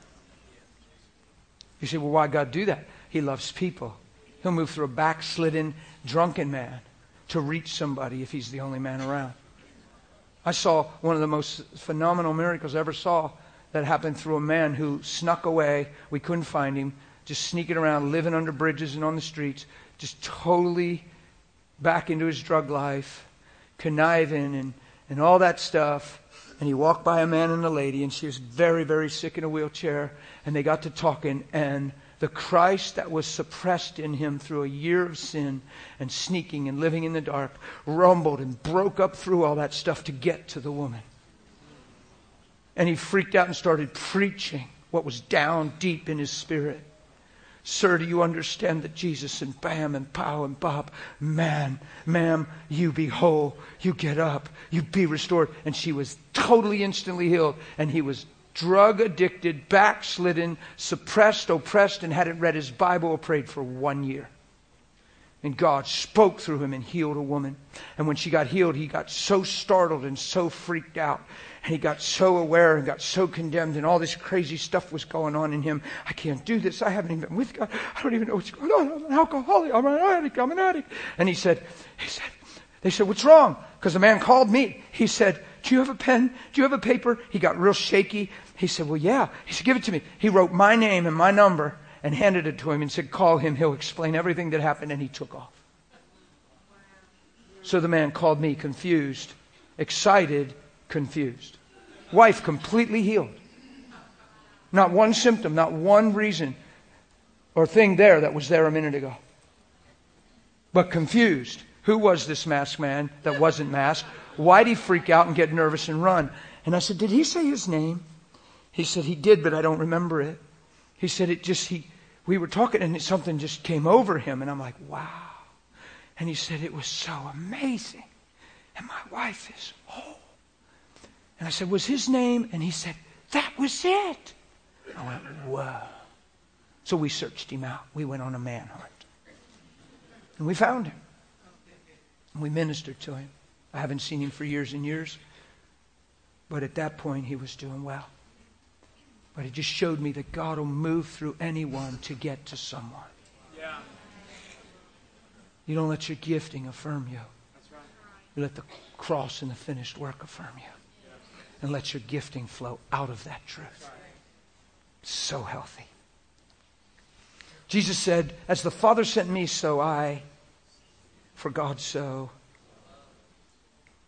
You say, well, why God do that? He loves people. He'll move through a backslidden, drunken man to reach somebody if he's the only man around. I saw one of the most phenomenal miracles I ever saw that happened through a man who snuck away. We couldn't find him. Just sneaking around, living under bridges and on the streets. Just totally back into his drug life. Conniving and all that stuff. And he walked by a man and a lady, and she was very, very sick in a wheelchair. And they got to talking, and the Christ that was suppressed in him through a year of sin and sneaking and living in the dark rumbled and broke up through all that stuff to get to the woman. And he freaked out and started preaching what was down deep in his spirit. Sir, do you understand that Jesus, and bam and pow and bop, man, ma'am, you be whole, you get up, you be restored. And she was totally instantly healed. And he was drug addicted, backslidden, suppressed, oppressed, and hadn't read his Bible or prayed for 1 year. And God spoke through him and healed a woman. And when she got healed, he got so startled and so freaked out. And he got so aware and got so condemned, and all this crazy stuff was going on in him. I can't do this. I haven't even been with God. I don't even know what's going on. I'm an alcoholic. I'm an addict. And they said, what's wrong? Because the man called me. He said, do you have a pen? Do you have a paper? He got real shaky. He said, well, yeah. He said, give it to me. He wrote my name and my number and handed it to him and said, call him. He'll explain everything that happened. And he took off. So the man called me confused, excited, confused. Wife completely healed. Not one symptom, not one reason or thing there that was there a minute ago. But confused. Who was this masked man that wasn't masked? Why'd he freak out and get nervous and run? And I said, did he say his name? He said, he did, but I don't remember it. He said, we were talking and something just came over him. And I'm like, wow. And he said, it was so amazing. And my wife is whole. And I said, was his name? And he said, that was it. I went, whoa. So we searched him out. We went on a manhunt. And we found him. And we ministered to him. I haven't seen him for years and years. But at that point, he was doing well. But it just showed me that God will move through anyone to get to someone. Yeah. You don't let your gifting affirm you. That's right. You let the cross and the finished work affirm you. And let your gifting flow out of that truth. So healthy. Jesus said, as the Father sent me, so I, for God so.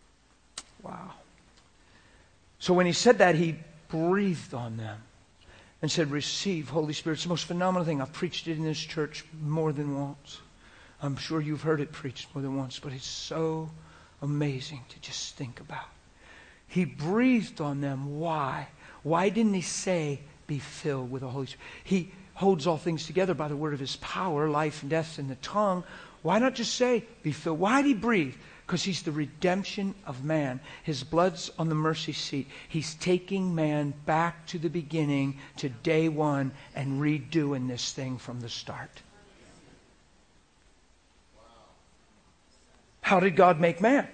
Wow. So when he said that, he breathed on them. and said, receive Holy Spirit. It's the most phenomenal thing. I've preached it in this church more than once. I'm sure you've heard it preached more than once, but it's so amazing to just think about. He breathed on them. Why? Why didn't he say, be filled with the Holy Spirit? He holds all things together by the word of his power, life and death in the tongue. Why not just say, be filled? Why did he breathe? Because he's the redemption of man. His blood's on the mercy seat. He's taking man back to the beginning, to day one, and redoing this thing from the start. How did God make man?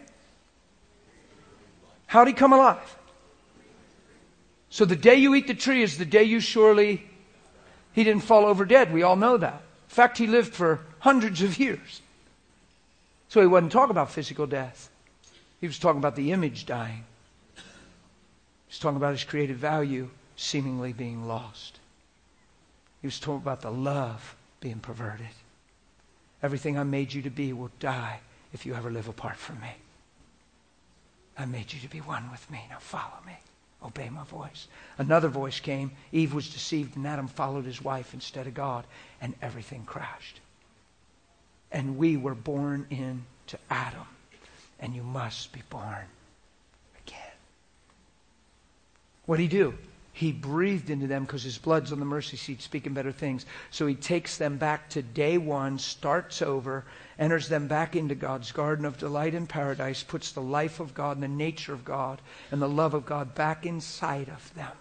How did he come alive? So the day you eat the tree is the day you surely... He didn't fall over dead. We all know that. In fact, he lived for hundreds of years. So he wasn't talking about physical death. He was talking about the image dying. He was talking about his creative value seemingly being lost. He was talking about the love being perverted. Everything I made you to be will die if you ever live apart from me. I made you to be one with me. Now follow me. Obey my voice. Another voice came. Eve was deceived and Adam followed his wife instead of God. And everything crashed. And we were born into Adam. And you must be born again. What did he do? He breathed into them because his blood's on the mercy seat speaking better things. So he takes them back to day one, starts over, enters them back into God's garden of delight in paradise, puts the life of God and the nature of God and the love of God back inside of them.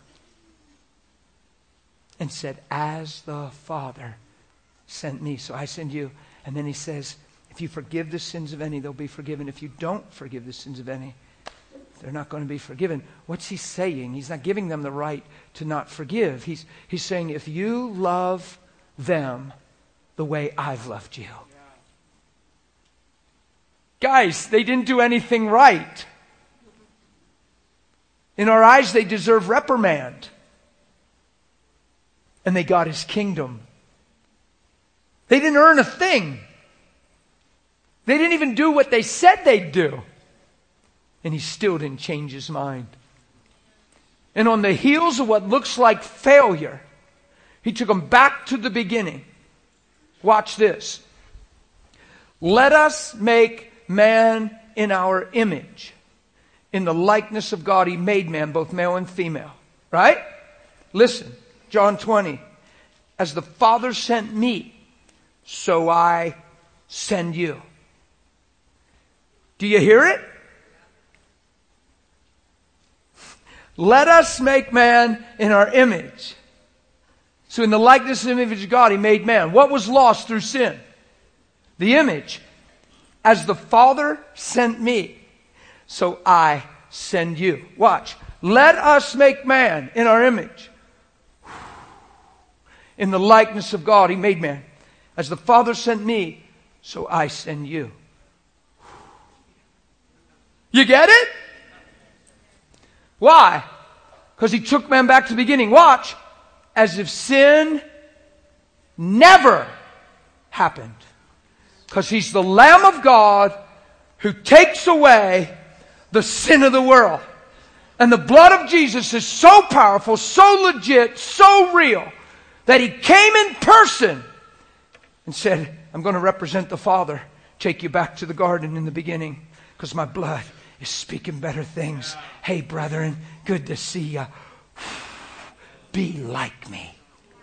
And said, as the Father sent me, so I send you. And then he says, if you forgive the sins of any, they'll be forgiven. If you don't forgive the sins of any, they're not going to be forgiven. What's he saying? He's not giving them the right to not forgive. He's saying, if you love them the way I've loved you. Guys, they didn't do anything right. In our eyes, they deserve reprimand. And they got his kingdom. They didn't earn a thing. They didn't even do what they said they'd do. And he still didn't change his mind. And on the heels of what looks like failure, he took them back to the beginning. Watch this. Let us make man in our image. In the likeness of God, he made man, both male and female. Right? Listen, John 20. As the Father sent me, so I send you. Do you hear it? Let us make man in our image. So in the likeness and image of God, he made man. What was lost through sin? The image. As the Father sent me, so I send you. Watch. Let us make man in our image. In the likeness of God, he made man. As the Father sent me, so I send you. You get it? Why? Because he took man back to the beginning. Watch. As if sin never happened. Because he's the Lamb of God who takes away the sin of the world. And the blood of Jesus is so powerful, so legit, so real, that he came in person and said, I'm going to represent the Father. Take you back to the garden in the beginning. Because my blood is speaking better things. Hey, brethren, good to see you. Be like me.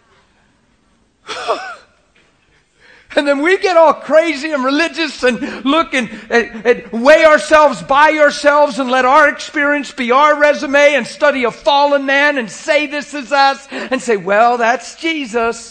And then we get all crazy and religious and look and weigh ourselves by ourselves and let our experience be our resume and study a fallen man and say this is us and say, well, that's Jesus.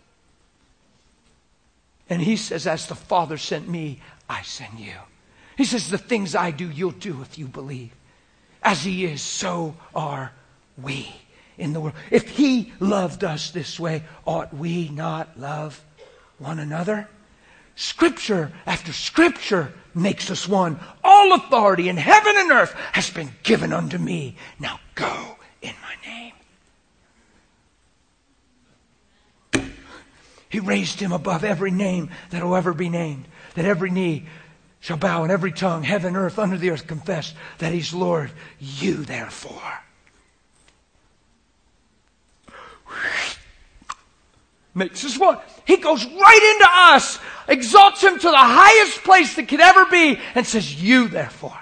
And he says, as the Father sent me, I send you. He says, the things I do, you'll do if you believe. As he is, so are we in the world. If he loved us this way, ought we not love one another? Scripture after Scripture makes us one. All authority in heaven and earth has been given unto me. Now go in my name. He raised him above every name that will ever be named, that every knee shall bow and every tongue, heaven, earth, under the earth, confess that he's Lord. You therefore makes us one. He goes right into us, exalts him to the highest place that could ever be, and says, you therefore,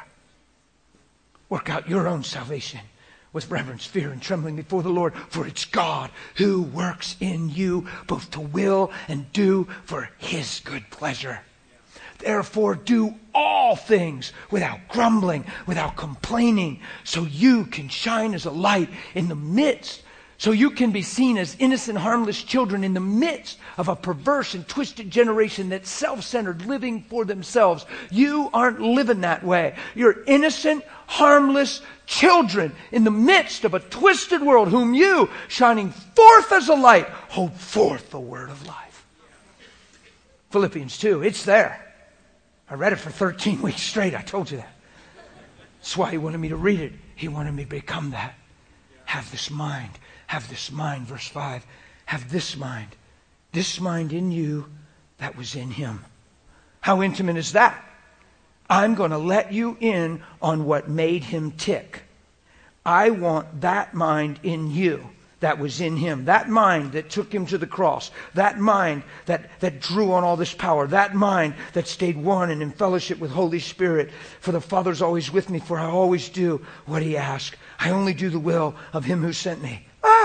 work out your own salvation with reverence, fear, and trembling before the Lord, for it's God who works in you both to will and do for his good pleasure. Therefore, do all things without grumbling, without complaining, so you can shine as a light in the midst, so you can be seen as innocent, harmless children in the midst of a perverse and twisted generation that's self-centered, living for themselves. You aren't living that way. You're innocent, harmless children in the midst of a twisted world, whom you, shining forth as a light, hold forth the word of life. Philippians 2, it's there. I read it for 13 weeks straight. I told you that. That's why he wanted me to read it. He wanted me to become that. Have this mind. Have this mind. Verse 5. Have this mind. This mind in you that was in him. How intimate is that? I'm going to let you in on what made him tick. I want that mind in you that was in him. That mind that took him to the cross. That mind that drew on all this power. That mind that stayed one and in fellowship with Holy Spirit. For the Father's always with me, for I always do what he asks. I only do the will of him who sent me.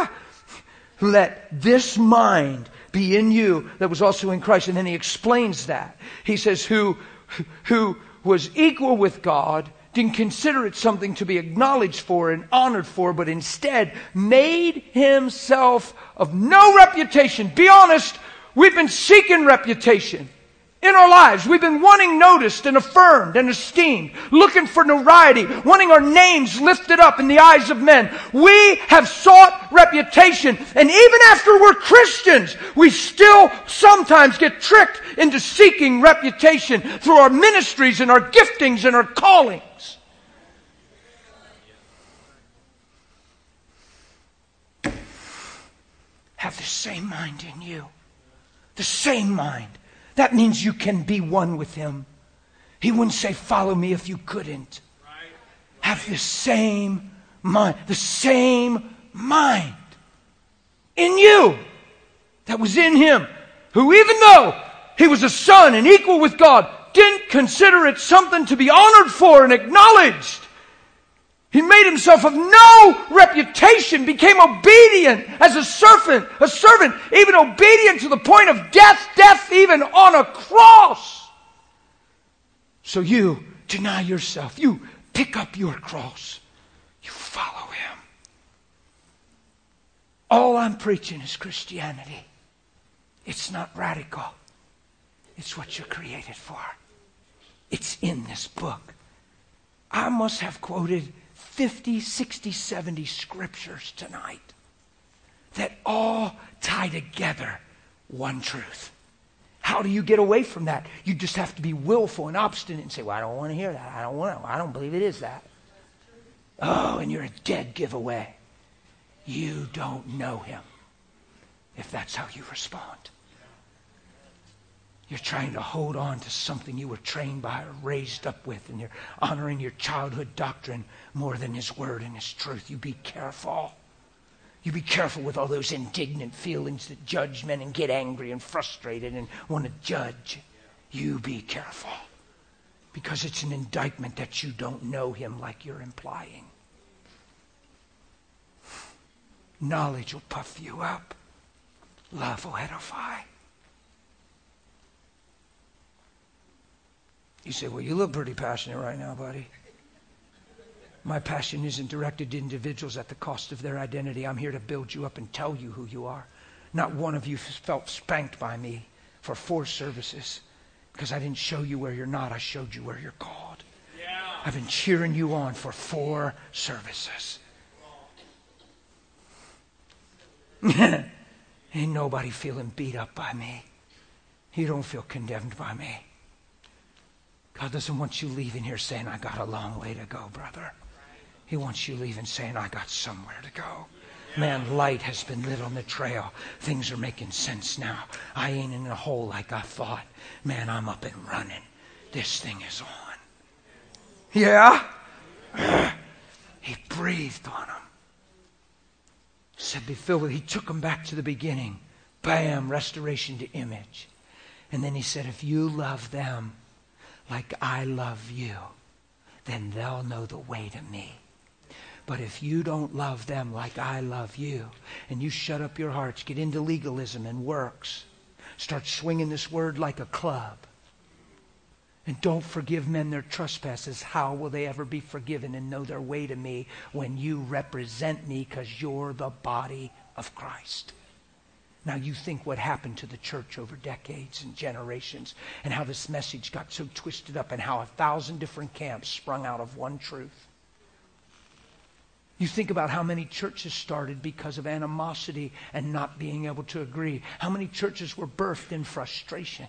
Let this mind be in you that was also in Christ. And then he explains that. He says, who was equal with God, didn't consider it something to be acknowledged for and honored for, but instead made himself of no reputation. Be honest, we've been seeking reputation in our lives. We've been wanting noticed and affirmed and esteemed, looking for notoriety, wanting our names lifted up in the eyes of men. We have sought reputation, and even after we're Christians, we still sometimes get tricked into seeking reputation through our ministries and our giftings and our callings. Have the same mind in you. The same mind. That means you can be one with him. He wouldn't say, follow me if you couldn't. Have the same mind. The same mind in you that was in him. Who, even though he was a son and equal with God, didn't consider it something to be honored for and acknowledged. He made himself of no reputation, became obedient as a servant, even obedient to the point of death even on a cross. So you deny yourself. You pick up your cross. You follow him. All I'm preaching is Christianity. It's not radical. It's what you're created for. It's in this book. I must have quoted 50, 60, 70 scriptures tonight that all tie together one truth. How do you get away from that? You just have to be willful and obstinate and say, well, I don't want to hear that. I don't believe it is that. Oh, and you're a dead giveaway. You don't know him if that's how you respond. You're trying to hold on to something you were trained by or raised up with, and you're honoring your childhood doctrine more than his word and his truth. You be careful. You be careful with all those indignant feelings that judge men and get angry and frustrated and want to judge. You be careful. Because it's an indictment that you don't know him like you're implying. Knowledge will puff you up. Love will edify. You say, well, you look pretty passionate right now, buddy. My passion isn't directed to individuals at the cost of their identity. I'm here to build you up and tell you who you are. Not one of you felt spanked by me for 4 services because I didn't show you where you're not. I showed you where you're called. Yeah. I've been cheering you on for 4 services. Ain't nobody feeling beat up by me. You don't feel condemned by me. God doesn't want you leaving here saying, I got a long way to go, brother. He wants you leaving saying, I got somewhere to go. Man, light has been lit on the trail. Things are making sense now. I ain't in a hole like I thought. Man, I'm up and running. This thing is on. Yeah? He breathed on them. Said, be filled with. He took them back to the beginning. Bam, restoration to image. And then he said, if you love them like I love you, then they'll know the way to me. But if you don't love them like I love you, and you shut up your hearts, get into legalism and works, start swinging this word like a club, and don't forgive men their trespasses, how will they ever be forgiven and know their way to me when you represent me because you're the body of Christ? Now you think what happened to the church over decades and generations, and how this message got so twisted up, and how 1,000 different camps sprung out of one truth. You think about how many churches started because of animosity and not being able to agree. How many churches were birthed in frustration.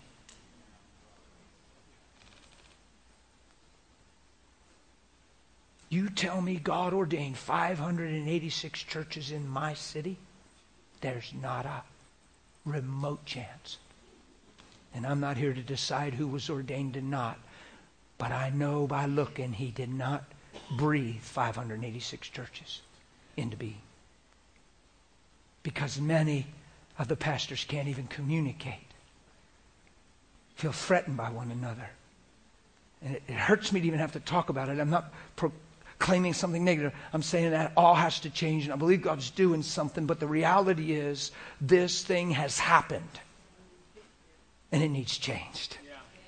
You tell me God ordained 586 churches in my city? There's not a remote chance. And I'm not here to decide who was ordained and not. But I know by looking, he did not breathe 586 churches into being. Because many of the pastors can't even communicate. Feel threatened by one another. And it hurts me to even have to talk about it. I'm not proclaiming something negative. I'm saying that all has to change, and I believe God's doing something, but the reality is this thing has happened and it needs changed.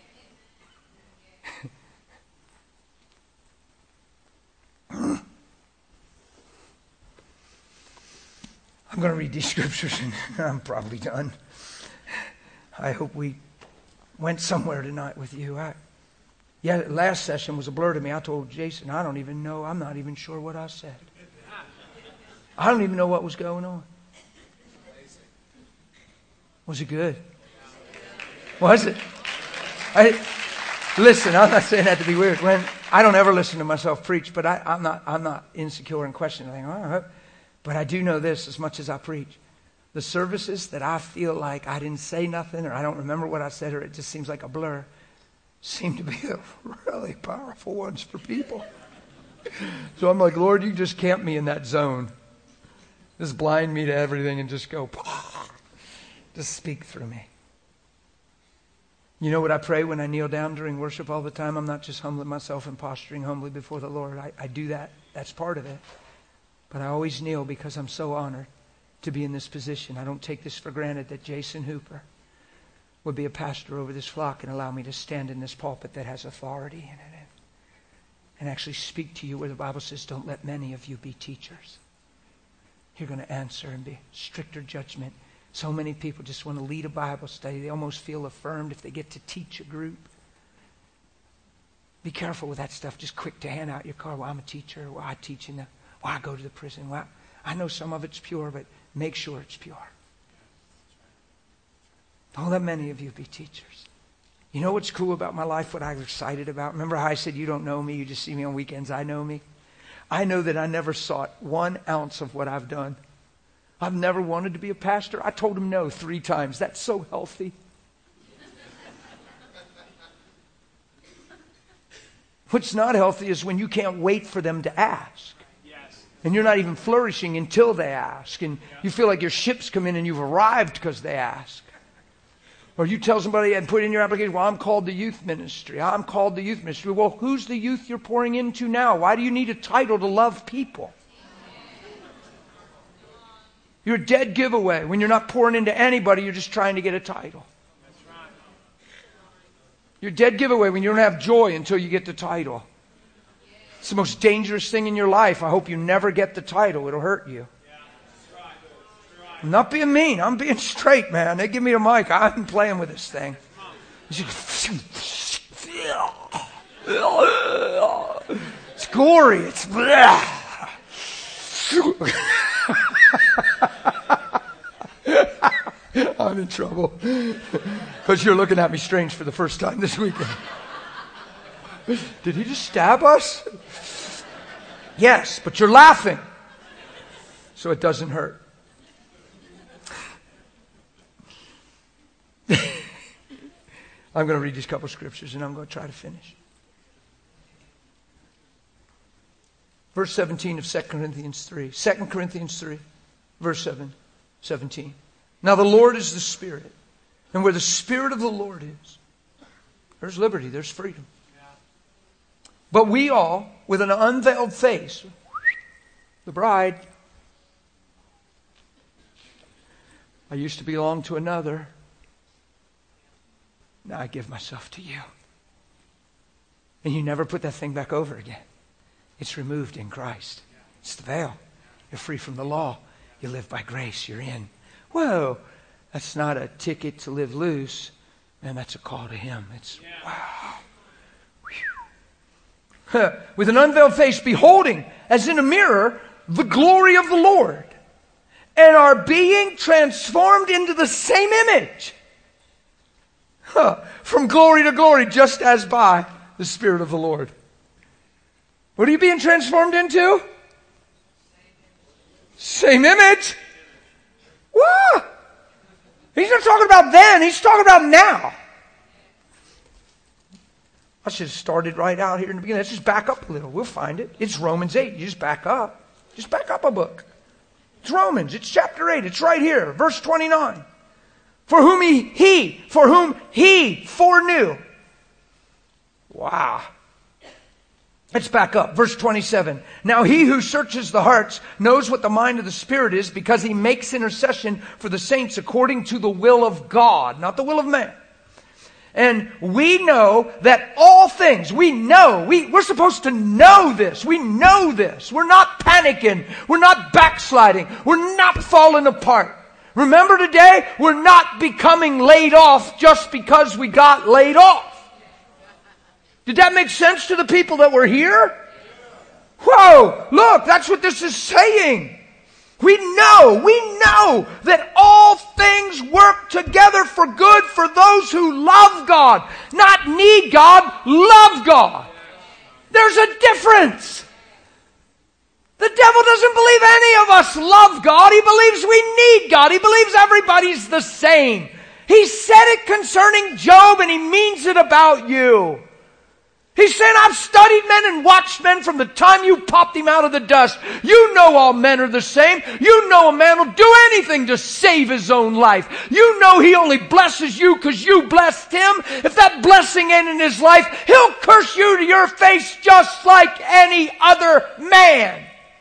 I'm going to read these scriptures and I'm probably done. I hope we went somewhere tonight with you. Last session was a blur to me. I told Jason, I don't even know. I'm not even sure what I said. I don't even know what was going on. Was it good? Was it? Listen, I'm not saying that to be weird. When I don't ever listen to myself preach, but I'm not insecure and questioning anything. But I do know this as much as I preach. The services that I feel like I didn't say nothing, or I don't remember what I said, or it just seems like a blur, seem to be the really powerful ones for people. So I'm like, Lord, you just camp me in that zone. Just blind me to everything and just go, just speak through me. You know what I pray when I kneel down during worship all the time? I'm not just humbling myself and posturing humbly before the Lord. I do that. That's part of it. But I always kneel because I'm so honored to be in this position. I don't take this for granted that Jason Hooper would be a pastor over this flock and allow me to stand in this pulpit that has authority in it and actually speak to you where the Bible says, don't let many of you be teachers. You're going to answer and be stricter judgment. So many people just want to lead a Bible study. They almost feel affirmed if they get to teach a group. Be careful with that stuff. Just quick to hand out your card. Well, I'm a teacher. Well, I teach in the... Well, I go to the prison. Well, I know some of it's pure, but make sure it's pure. Don't let many of you be teachers. You know what's cool about my life, what I'm excited about? Remember how I said you don't know me, you just see me on weekends, I know me? I know that I never sought 1 ounce of what I've done. I've never wanted to be a pastor. I told him no 3 times. That's so healthy. What's not healthy is when you can't wait for them to ask. And you're not even flourishing until they ask. And you feel like your ship's come in and you've arrived because they ask. Or you tell somebody and put in your application, well, I'm called to youth ministry. I'm called to youth ministry. Well, who's the youth you're pouring into now? Why do you need a title to love people? You're a dead giveaway. When you're not pouring into anybody, you're just trying to get a title. You're a dead giveaway when you don't have joy until you get the title. It's the most dangerous thing in your life. I hope you never get the title. It'll hurt you. I'm not being mean. I'm being straight, man. They give me the mic. I'm playing with this thing. It's gory. It's... I'm in trouble. Because you're looking at me strange for the first time this weekend. Did he just stab us? Yes, but you're laughing. So it doesn't hurt. I'm going to read these couple scriptures and I'm going to try to finish. Verse 17 of 2 Corinthians 3. 2 Corinthians 3, verse 17. Now the Lord is the Spirit. And where the Spirit of the Lord is, there's liberty, there's freedom. But we all, with an unveiled face, the bride, I used to belong to another. Now I give myself to you. And you never put that thing back over again. It's removed in Christ. It's the veil. You're free from the law. You live by grace. You're in. Whoa, that's not a ticket to live loose. Man, that's a call to Him. It's, wow. With an unveiled face, beholding, as in a mirror, the glory of the Lord, and are being transformed into the same image. From glory to glory, just as by the Spirit of the Lord. What are you being transformed into? Same image. What? He's not talking about then. He's talking about now. I should have started right out here in the beginning. Let's just back up a little. We'll find it. It's Romans 8. You just back up. Just back up a book. It's Romans. It's chapter 8. It's right here. Verse 29. For whom he foreknew. Wow. Let's back up. Verse 27. Now he who searches the hearts knows what the mind of the Spirit is, because he makes intercession for the saints according to the will of God, not the will of man. And we know that all things, we're supposed to know this. We know this. We're not panicking. We're not backsliding. We're not falling apart. Remember today, we're not becoming laid off just because we got laid off. Did that make sense to the people that were here? Whoa, look, that's what this is saying. We know that all things work together for good for those who love God. Not need God, love God. There's a difference. The devil doesn't believe any of us love God. He believes we need God. He believes everybody's the same. He said it concerning Job, and he means it about you. He's saying, I've studied men and watched men from the time you popped him out of the dust. You know all men are the same. You know a man will do anything to save his own life. You know he only blesses you because you blessed him. If that blessing ain't in his life, he'll curse you to your face just like any other man.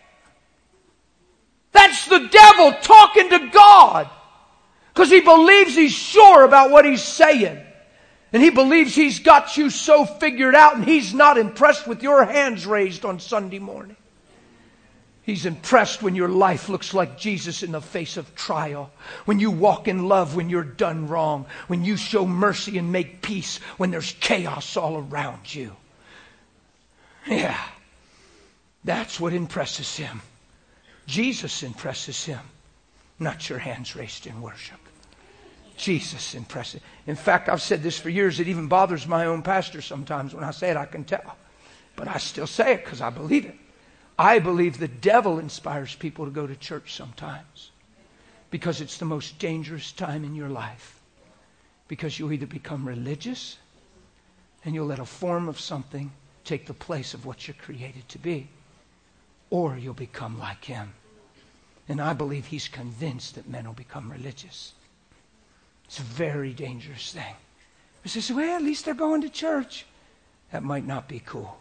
That's the devil talking to God, because he believes he's sure about what he's saying. And he believes he's got you so figured out, and he's not impressed with your hands raised on Sunday morning. He's impressed when your life looks like Jesus in the face of trial. When you walk in love when you're done wrong. When you show mercy and make peace when there's chaos all around you. Yeah, that's what impresses him. Jesus impresses him, not your hands raised in worship. Jesus impresses. In fact, I've said this for years. It even bothers my own pastor sometimes when I say it. I can tell. But I still say it because I believe it. I believe the devil inspires people to go to church sometimes, because it's the most dangerous time in your life. Because you'll either become religious and you'll let a form of something take the place of what you're created to be, or you'll become like him. And I believe he's convinced that men will become religious. It's a very dangerous thing. He says, well, at least they're going to church. That might not be cool.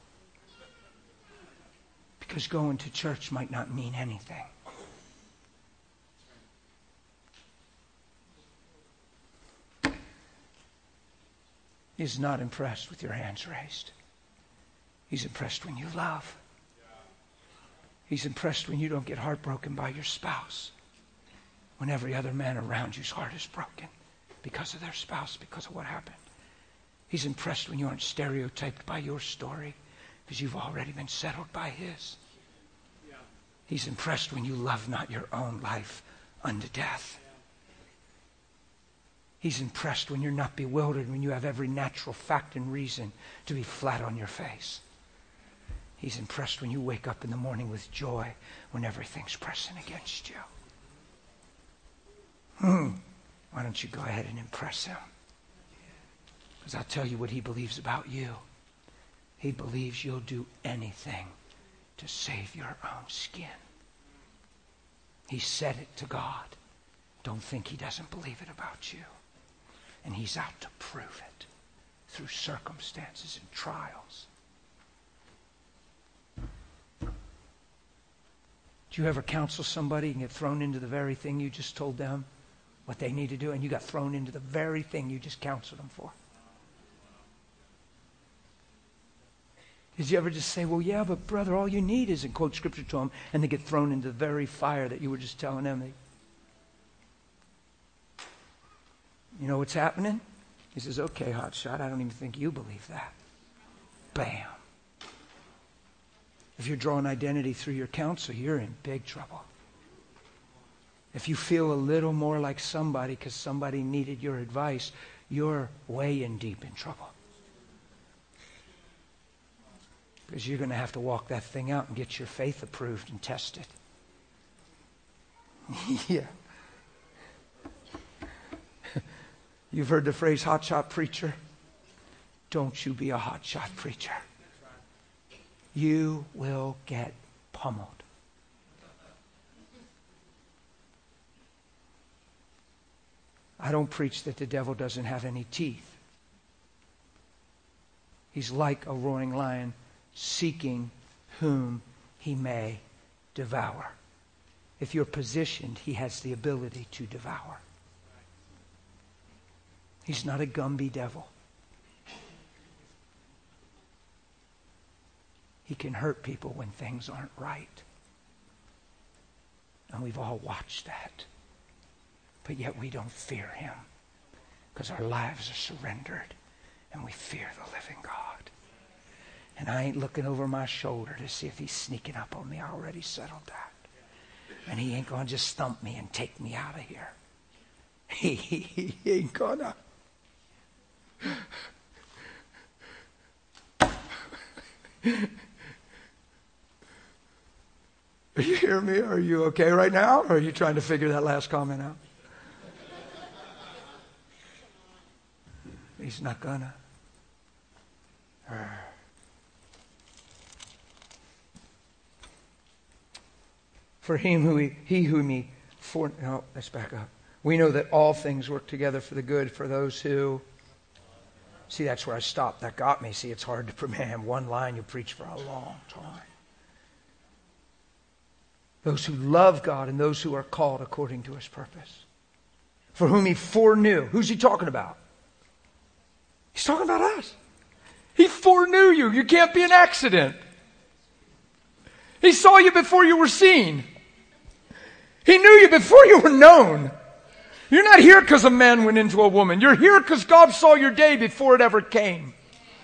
Because going to church might not mean anything. He's not impressed with your hands raised. He's impressed when you love. He's impressed when you don't get heartbroken by your spouse, when every other man around you's heart is broken because of their spouse, because of what happened. He's impressed when you aren't stereotyped by your story, because you've already been settled by his. He's impressed when you love not your own life unto death. He's impressed when you're not bewildered, when you have every natural fact and reason to be flat on your face. He's impressed when you wake up in the morning with joy when everything's pressing against you. Why don't you go ahead and impress him? Because I'll tell you what he believes about you. He believes you'll do anything to save your own skin. He said it to God. don't think he doesn't believe it about you. And he's out to prove it through circumstances and trials. Do you ever counsel somebody and get thrown into the very thing you just told them what they need to do, and you got thrown into the very thing you just counseled them for? Did you ever just say, well, yeah, but brother, all you need is, and quote scripture to them, and they get thrown into the very fire that you were just telling them? You know what's happening? He says, okay, hotshot, I don't even think you believe that. Bam. If you're drawing identity through your counsel, you're in big trouble. If you feel a little more like somebody because somebody needed your advice, you're way in deep in trouble. Because you're going to have to walk that thing out and get your faith approved and tested. Yeah. You've heard the phrase hotshot preacher. Don't you be a hotshot preacher. You will get pummeled. I don't preach that the devil doesn't have any teeth. He's like a roaring lion, seeking whom he may devour. If you're positioned, he has the ability to devour. He's not a Gumby devil. He can hurt people when things aren't right. And we've all watched that. But yet we don't fear him because our lives are surrendered and we fear the living God. And I ain't looking over my shoulder to see if he's sneaking up on me. I already settled that. And he ain't going to just stump me and take me out of here. He ain't gonna. Are you hearing me? Are you okay right now? Or are you trying to figure that last comment out? He's not gonna. For him who he whom he for no, let's back up. We know that all things work together for the good for those who. See, that's where I stopped. That got me. See, it's hard to man, one line you preach for a long time. Those who love God and those who are called according to his purpose. For whom he foreknew. Who's he talking about? He's talking about us. He foreknew you. You can't be an accident. He saw you before you were seen. He knew you before you were known. You're not here because a man went into a woman. You're here because God saw your day before it ever came.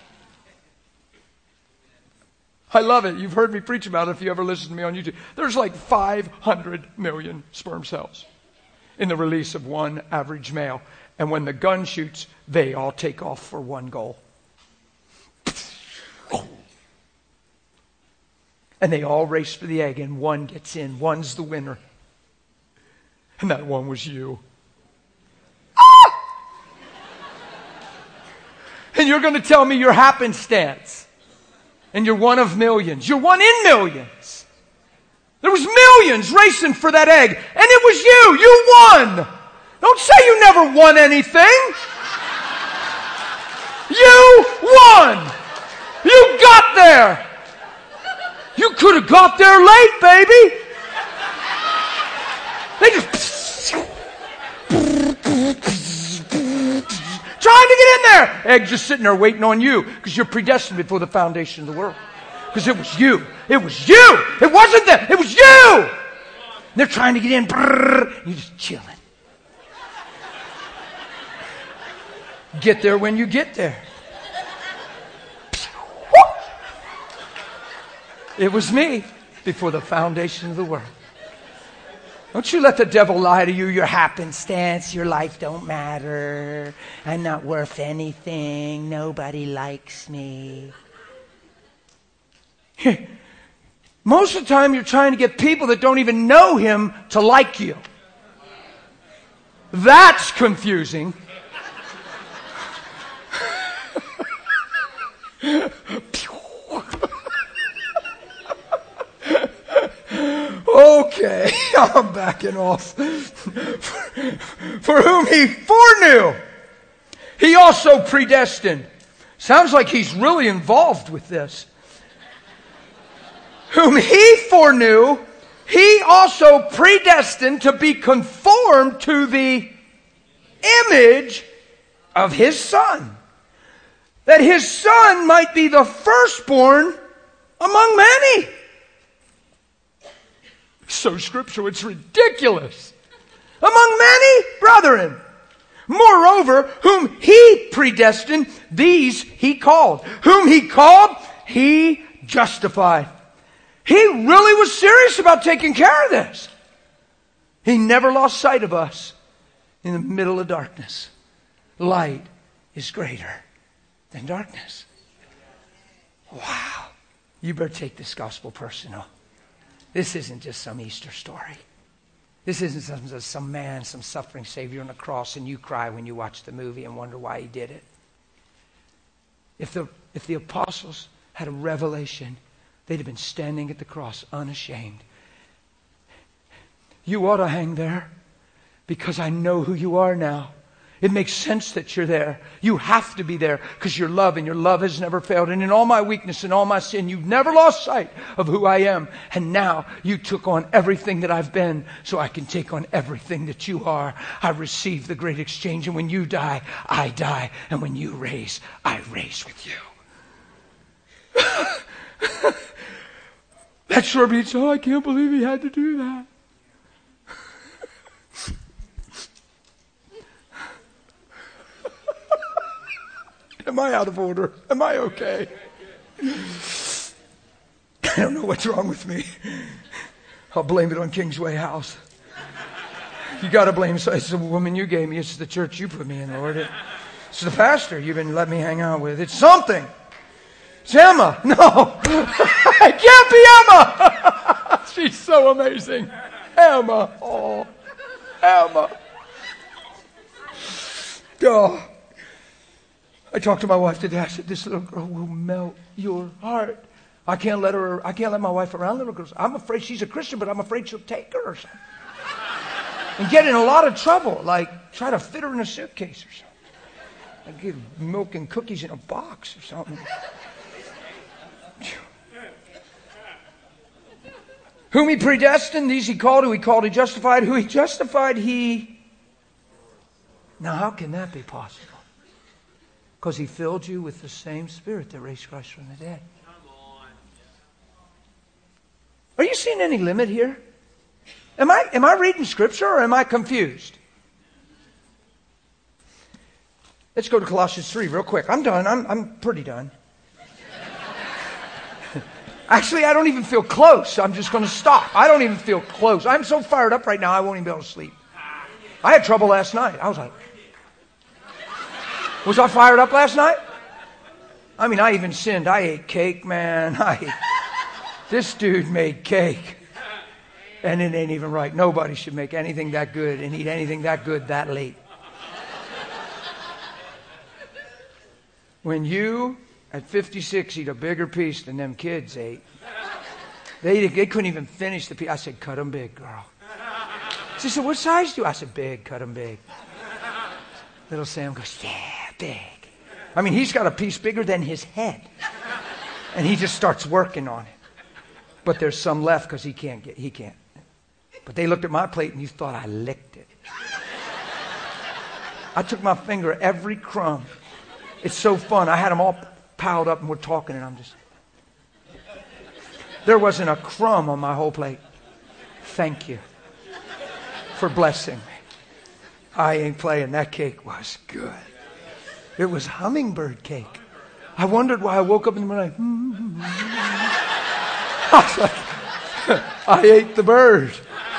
I love it. You've heard me preach about it if you ever listen to me on YouTube. There's like 500 million sperm cells in the release of one average male. And when the gun shoots, they all take off for one goal. And they all race for the egg, and one gets in. One's the winner. And that one was you. Ah! And you're going to tell me you're happenstance. And you're one of millions. You're one in millions. There was millions racing for that egg. And it was you. You won. Don't say you never won anything. You won. You got there. You could have got there late, baby. They just trying to get in there. Egg just sitting there waiting on you because you're predestined before the foundation of the world. Because it was you. It was you. It wasn't them. It was you. And they're trying to get in. You're just chilling. Get there when you get there. It was me before the foundation of the world. Don't you let the devil lie to you. Your happenstance, your life don't matter. I'm not worth anything. Nobody likes me. Most of the time you're trying to get people that don't even know him to like you. That's confusing. Okay, I'm backing off. For whom he foreknew, he also predestined. Sounds like he's really involved with this. Whom he foreknew, he also predestined to be conformed to the image of his Son, that his Son might be the firstborn among many. So scriptural, it's ridiculous. Among many brethren. Moreover, whom he predestined, these he called. Whom he called, he justified. He really was serious about taking care of this. He never lost sight of us in the middle of darkness. Light is greater than darkness. Wow. You better take this gospel personal. This isn't just some Easter story. This isn't some man, some suffering Savior on the cross, and you cry when you watch the movie and wonder why he did it. If the apostles had a revelation, they'd have been standing at the cross unashamed. You ought to hang there because I know who you are now. It makes sense that you're there. You have to be there because your love has never failed. And in all my weakness and all my sin, you've never lost sight of who I am. And now you took on everything that I've been so I can take on everything that you are. I received the great exchange. And when you die, I die. And when you raise, I raise with you. That sure beats, I can't believe he had to do that. Am I out of order? Am I okay? I don't know what's wrong with me. I'll blame it on Kingsway House. You got to blame, it's the woman you gave me. It's the church you put me in, Lord. It's the pastor you've been letting me hang out with. It's something. It's Emma. No. It can't be Emma. She's so amazing. Emma. Oh, Emma. Oh. I talked to my wife today. I said, this little girl will melt your heart. I can't let my wife around little girls. I'm afraid she's a Christian, but I'm afraid she'll take her or something. And get in a lot of trouble, like try to fit her in a suitcase or something. I give milk and cookies in a box or something. Whom he predestined, these he called. Who he called, he justified. Who he justified, he... Now how can that be possible? Because he filled you with the same Spirit that raised Christ from the dead. Are you seeing any limit here? Am I reading Scripture or am I confused? Let's go to Colossians 3 real quick. I'm done. I'm pretty done. Actually, I don't even feel close. I'm just going to stop. I don't even feel close. I'm so fired up right now, I won't even be able to sleep. I had trouble last night. I was like... Was I fired up last night? I mean, I even sinned. I ate cake, man. This dude made cake. And it ain't even right. Nobody should make anything that good and eat anything that good that late. When you, at 56, eat a bigger piece than them kids ate, they couldn't even finish the piece. I said, cut them big, girl. She said, what size do you? I said, big, cut them big. Little Sam goes, yeah, big. I mean, he's got a piece bigger than his head. And he just starts working on it. But there's some left because he can't. But they looked at my plate and you thought I licked it. I took my finger, every crumb. It's so fun. I had them all piled up and we're talking and I'm just... There wasn't a crumb on my whole plate. Thank you for blessing me. I ain't playing. That cake was good. It was hummingbird cake. I wondered why I woke up in the morning like, I was like, I ate the bird.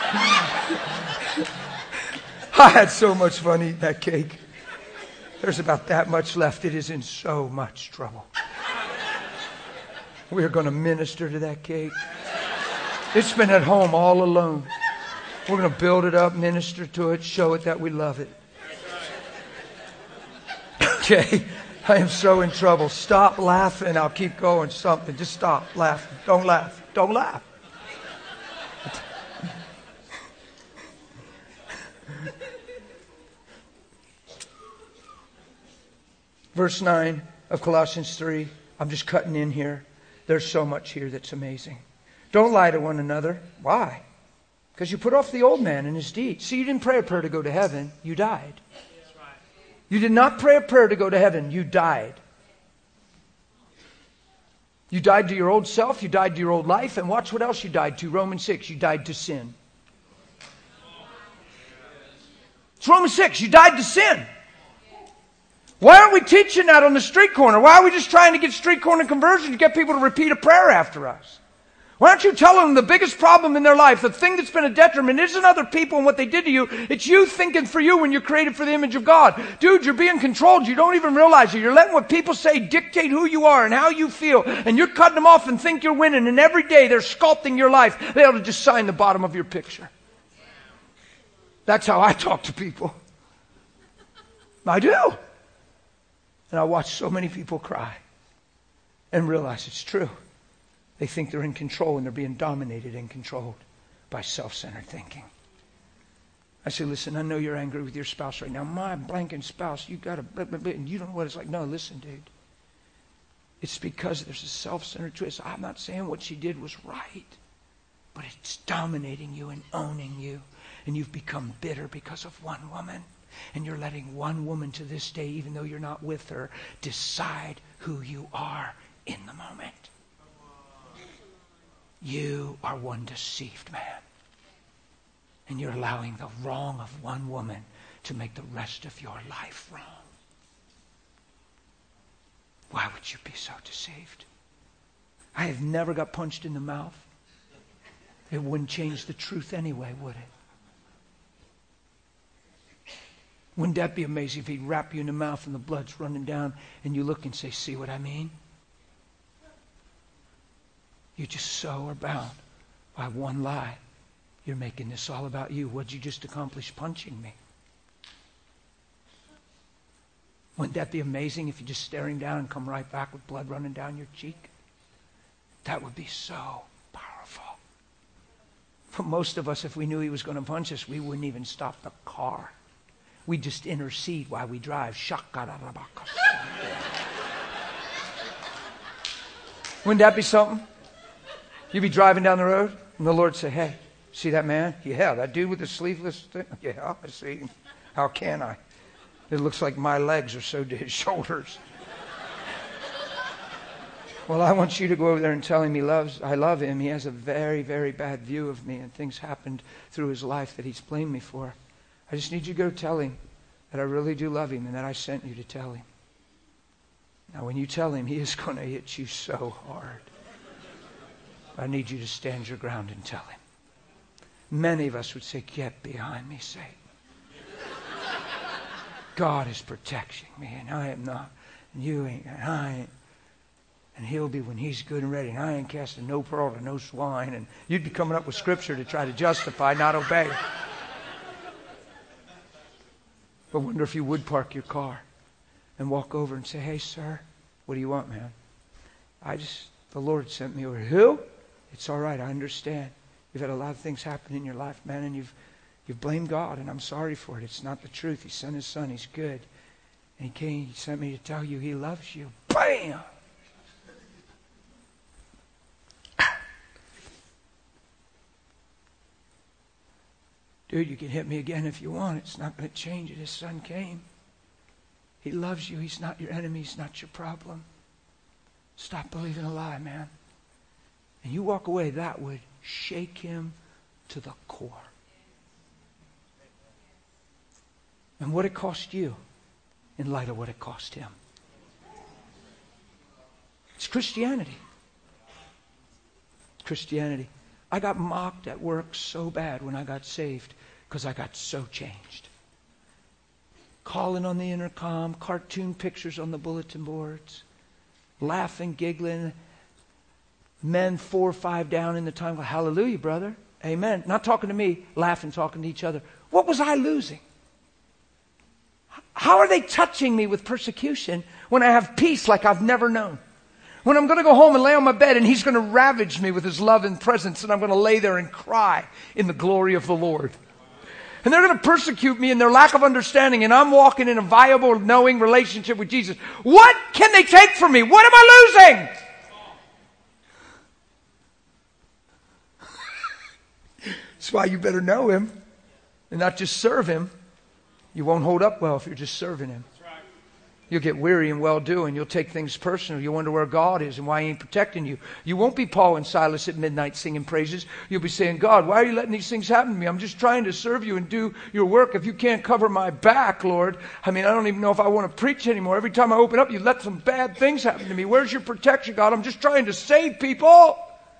I had so much fun eating that cake. There's about that much left. It is in so much trouble. We're going to minister to that cake. It's been at home all alone. We're going to build it up, minister to it, show it that we love it. Okay, I am so in trouble. Stop laughing. I'll keep going. Something. Just stop laughing. Don't laugh. Don't laugh. Verse 9 of Colossians 3. I'm just cutting in here. There's so much here that's amazing. Don't lie to one another. Why? Because you put off the old man and his deeds. See, you didn't pray a prayer to go to heaven. You died. You did not pray a prayer to go to heaven. You died. You died to your old self. You died to your old life. And watch what else you died to. Romans 6. You died to sin. It's Romans 6. You died to sin. Why aren't we teaching that on the street corner? Why are we just trying to get street corner conversion to get people to repeat a prayer after us? Why aren't you telling them the biggest problem in their life, the thing that's been a detriment, isn't other people and what they did to you. It's you thinking for you when you're created for the image of God. Dude, you're being controlled. You don't even realize it. You're letting what people say dictate who you are and how you feel. And you're cutting them off and think you're winning. And every day they're sculpting your life. They ought to just sign the bottom of your picture. That's how I talk to people. I do. And I watch so many people cry and realize it's true. They think they're in control and they're being dominated and controlled by self-centered thinking. I say, listen, I know you're angry with your spouse right now. My blanking spouse, you got to, and you don't know what it's like. No, listen, dude. It's because there's a self-centered twist. I'm not saying what she did was right, but it's dominating you and owning you. And you've become bitter because of one woman. And you're letting one woman to this day, even though you're not with her, decide who you are in the moment. You are one deceived man. And you're allowing the wrong of one woman to make the rest of your life wrong. Why would you be so deceived? I have never got punched in the mouth. It wouldn't change the truth anyway, would it? Wouldn't that be amazing if he'd wrap you in the mouth and the blood's running down and you look and say, see what I mean? You just so are bound by one lie. You're making this all about you. What'd you just accomplish punching me? Wouldn't that be amazing if you just stare him down and come right back with blood running down your cheek? That would be so powerful. For most of us, if we knew he was going to punch us, we wouldn't even stop the car. We just intercede while we drive. Wouldn't that be something? You'd be driving down the road and the Lord say, hey, see that man? Yeah, that dude with the sleeveless thing? Yeah, I see him. How can I? It looks like my legs are so to his shoulders. Well, I want you to go over there and tell him I love him. He has a very, very bad view of me and things happened through his life that he's blamed me for. I just need you to go tell him that I really do love him and that I sent you to tell him. Now, when you tell him, he is going to hit you so hard. I need you to stand your ground and tell him. Many of us would say, get behind me, Satan. God is protecting me and I am not. And you ain't, and I ain't. And he'll be when he's good and ready. And I ain't casting no pearl to no swine. And you'd be coming up with scripture to try to justify not obeying. But wonder if you would park your car and walk over and say, hey, sir, what do you want, man? The Lord sent me over. Who? It's all right. I understand. You've had a lot of things happen in your life, man, and you've blamed God, and I'm sorry for it. It's not the truth. He sent his son. He's good. And he sent me to tell you he loves you. Bam! Dude, you can hit me again if you want. It's not going to change it. His son came. He loves you. He's not your enemy. He's not your problem. Stop believing a lie, man. And you walk away, that would shake him to the core. And what it cost you in light of what it cost him. It's Christianity. Christianity. I got mocked at work so bad when I got saved because I got so changed. Calling on the intercom, cartoon pictures on the bulletin boards, laughing, giggling, men 4 or 5 down in the time. Hallelujah, brother. Amen. Not talking to me, laughing, talking to each other. What was I losing? How are they touching me with persecution when I have peace like I've never known? When I'm going to go home and lay on my bed and he's going to ravage me with his love and presence and I'm going to lay there and cry in the glory of the Lord. And they're going to persecute me in their lack of understanding, and I'm walking in a viable, knowing relationship with Jesus. What can they take from me? What am I losing? That's why you better know Him and not just serve Him. You won't hold up well if you're just serving Him. You'll get weary in well-doing. You'll take things personal. You'll wonder where God is and why He ain't protecting you. You won't be Paul and Silas at midnight singing praises. You'll be saying, God, why are you letting these things happen to me? I'm just trying to serve you and do your work. If you can't cover my back, Lord, I don't even know if I want to preach anymore. Every time I open up, you let some bad things happen to me. Where's your protection, God? I'm just trying to save people.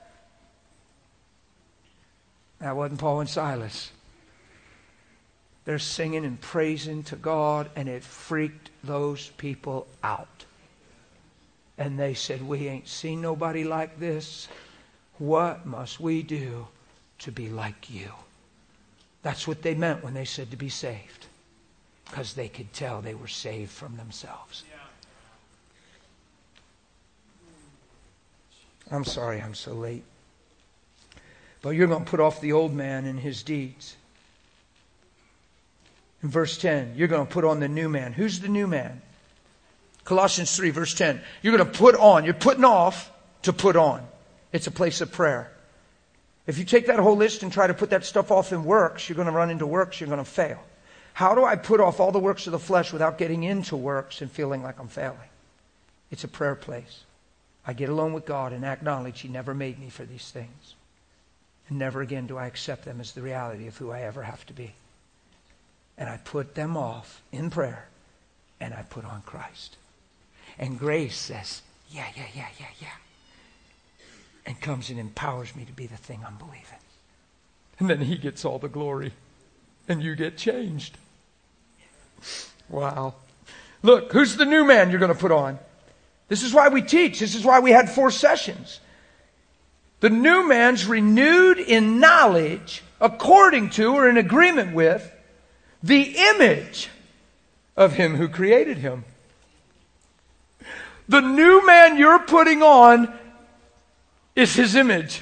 That wasn't Paul and Silas. They're singing and praising to God, and it freaked those people out. And they said, we ain't seen nobody like this. What must we do to be like you? That's what they meant when they said to be saved. Because they could tell they were saved from themselves. I'm sorry I'm so late. But you're going to put off the old man and his deeds. In verse 10, you're going to put on the new man. Who's the new man? Colossians 3, verse 10. You're going to put on. You're putting off to put on. It's a place of prayer. If you take that whole list and try to put that stuff off in works, you're going to run into works, you're going to fail. How do I put off all the works of the flesh without getting into works and feeling like I'm failing? It's a prayer place. I get alone with God and acknowledge He never made me for these things. And never again do I accept them as the reality of who I ever have to be. And I put them off in prayer, and I put on Christ. And grace says, yeah. And comes and empowers me to be the thing I'm believing. And then He gets all the glory, and you get changed. Wow. Look, who's the new man you're going to put on? This is why we teach. This is why we had 4 sessions. The new man's renewed in knowledge according to or in agreement with the image of Him who created him. The new man you're putting on is His image.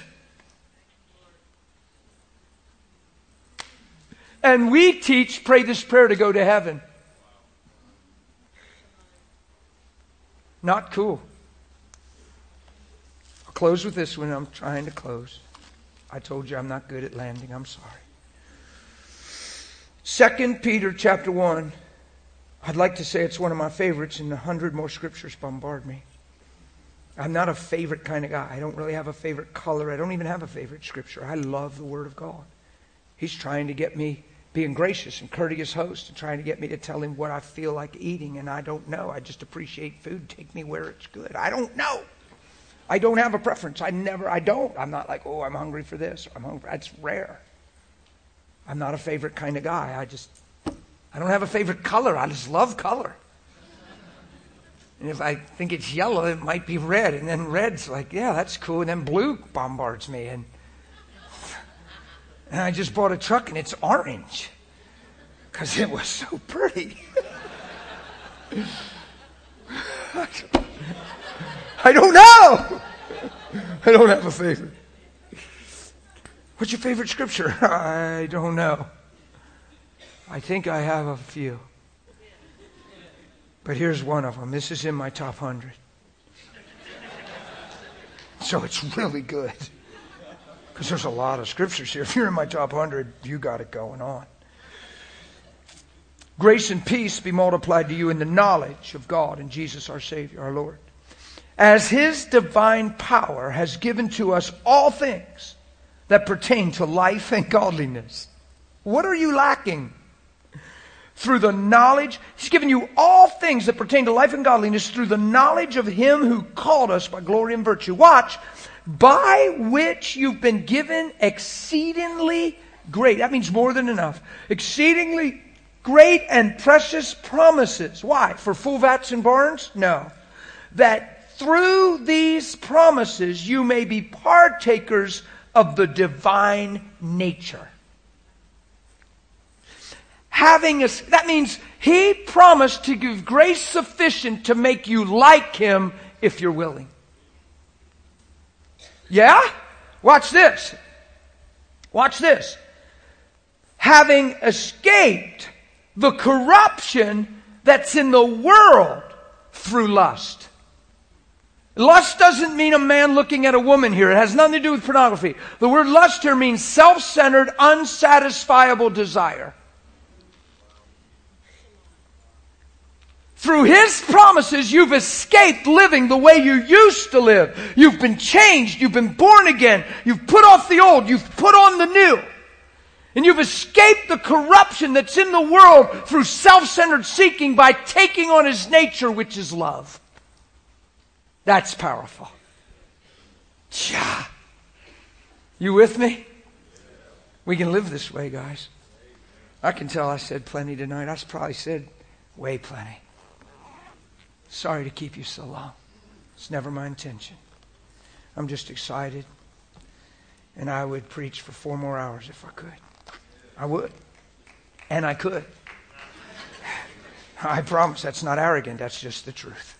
And we teach, pray this prayer to go to heaven. Not cool. I'll close with this one. I'm trying to close. I told you I'm not good at landing. I'm sorry. 2 Peter chapter 1. I'd like to say it's one of my favorites, and 100 more scriptures bombard me. I'm not a favorite kind of guy. I don't really have a favorite color. I don't even have a favorite scripture. I love the Word of God. He's trying to get me being gracious and courteous host and trying to get me to tell Him what I feel like eating, and I don't know. I just appreciate food. Take me where it's good. I don't know. I don't have a preference. I don't. I'm not like, oh, I'm hungry for this. I'm hungry. That's rare. I'm not a favorite kind of guy. I don't have a favorite color. I just love color. And if I think it's yellow, it might be red. And then red's like, yeah, that's cool. And then blue bombards me. And I just bought a truck and it's orange. Because it was so pretty. I don't know. I don't have a favorite. What's your favorite scripture? I don't know. I think I have a few. But here's one of them. This is in my top 100. So it's really good. Because there's a lot of scriptures here. If you're in my top 100, you got it going on. Grace and peace be multiplied to you in the knowledge of God and Jesus our Savior, our Lord. As His divine power has given to us all things that pertain to life and godliness. What are you lacking? Through the knowledge, He's given you all things that pertain to life and godliness through the knowledge of Him who called us by glory and virtue. Watch. By which you've been given exceedingly great. That means more than enough. Exceedingly great and precious promises. Why? For full vats and barns? No. That through these promises you may be partakers of the divine nature. That means He promised to give grace sufficient to make you like Him if you're willing. Yeah? Watch this. Watch this. having escaped the corruption that's in the world through lust. Lust doesn't mean a man looking at a woman here. It has nothing to do with pornography. The word lust here means self-centered, unsatisfiable desire. Through His promises, you've escaped living the way you used to live. You've been changed. You've been born again. You've put off the old. You've put on the new. And you've escaped the corruption that's in the world through self-centered seeking by taking on His nature, which is love. That's powerful. Yeah. You with me? We can live this way, guys. I can tell I said plenty tonight. I probably said way plenty. Sorry to keep you so long. It's never my intention. I'm just excited. And I would preach for 4 more hours if I could. I would. And I could. I promise that's not arrogant. That's just the truth.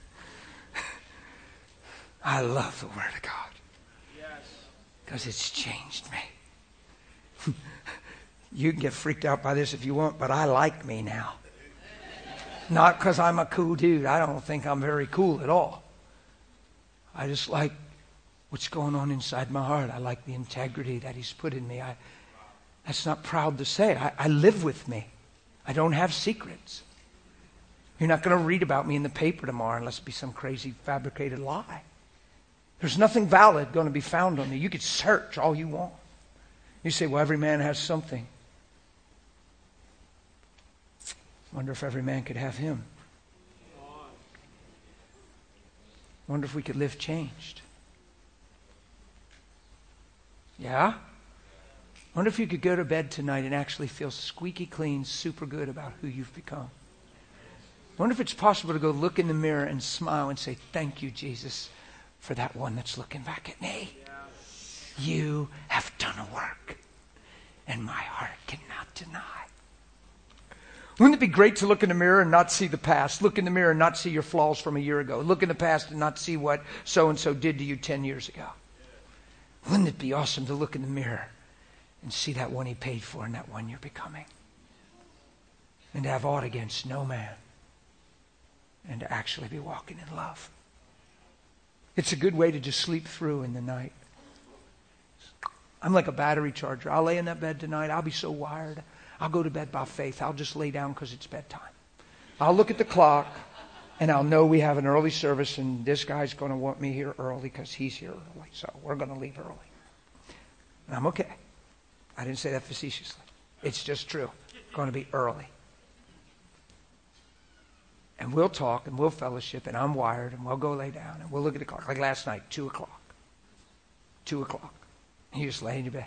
I love the Word of God. Because it's changed me. You can get freaked out by this if you want, but I like me now. Not because I'm a cool dude. I don't think I'm very cool at all. I just like what's going on inside my heart. I like the integrity that He's put in me. That's not proud to say. I live with me. I don't have secrets. You're not going to read about me in the paper tomorrow unless it be some crazy fabricated lie. There's nothing valid going to be found on me. You could search all you want. You say, well, every man has something. Wonder if every man could have Him. Wonder if we could live changed. Yeah? Wonder if you could go to bed tonight and actually feel squeaky clean, super good about who you've become. Wonder if it's possible to go look in the mirror and smile and say, thank you, Jesus, for that one that's looking back at me. You have done a work, and my heart cannot deny. Wouldn't it be great to look in the mirror and not see the past? Look in the mirror and not see your flaws from a year ago. Look in the past and not see what so-and-so did to you 10 years ago. Wouldn't it be awesome to look in the mirror and see that one He paid for and that one you're becoming? And to have aught against no man. And to actually be walking in love. It's a good way to just sleep through in the night. I'm like a battery charger. I'll lay in that bed tonight. I'll be so wired. I'll go to bed by faith. I'll just lay down because it's bedtime. I'll look at the clock and I'll know we have an early service and this guy's going to want me here early because he's here early. So we're going to leave early. And I'm okay. I didn't say that facetiously. It's just true. It's going to be early. And we'll talk and we'll fellowship and I'm wired and we'll go lay down and we'll look at the clock. Like last night, 2 o'clock. 2 o'clock. And you just lay in your bed.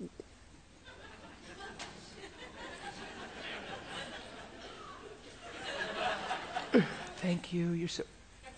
Thank you. You're so...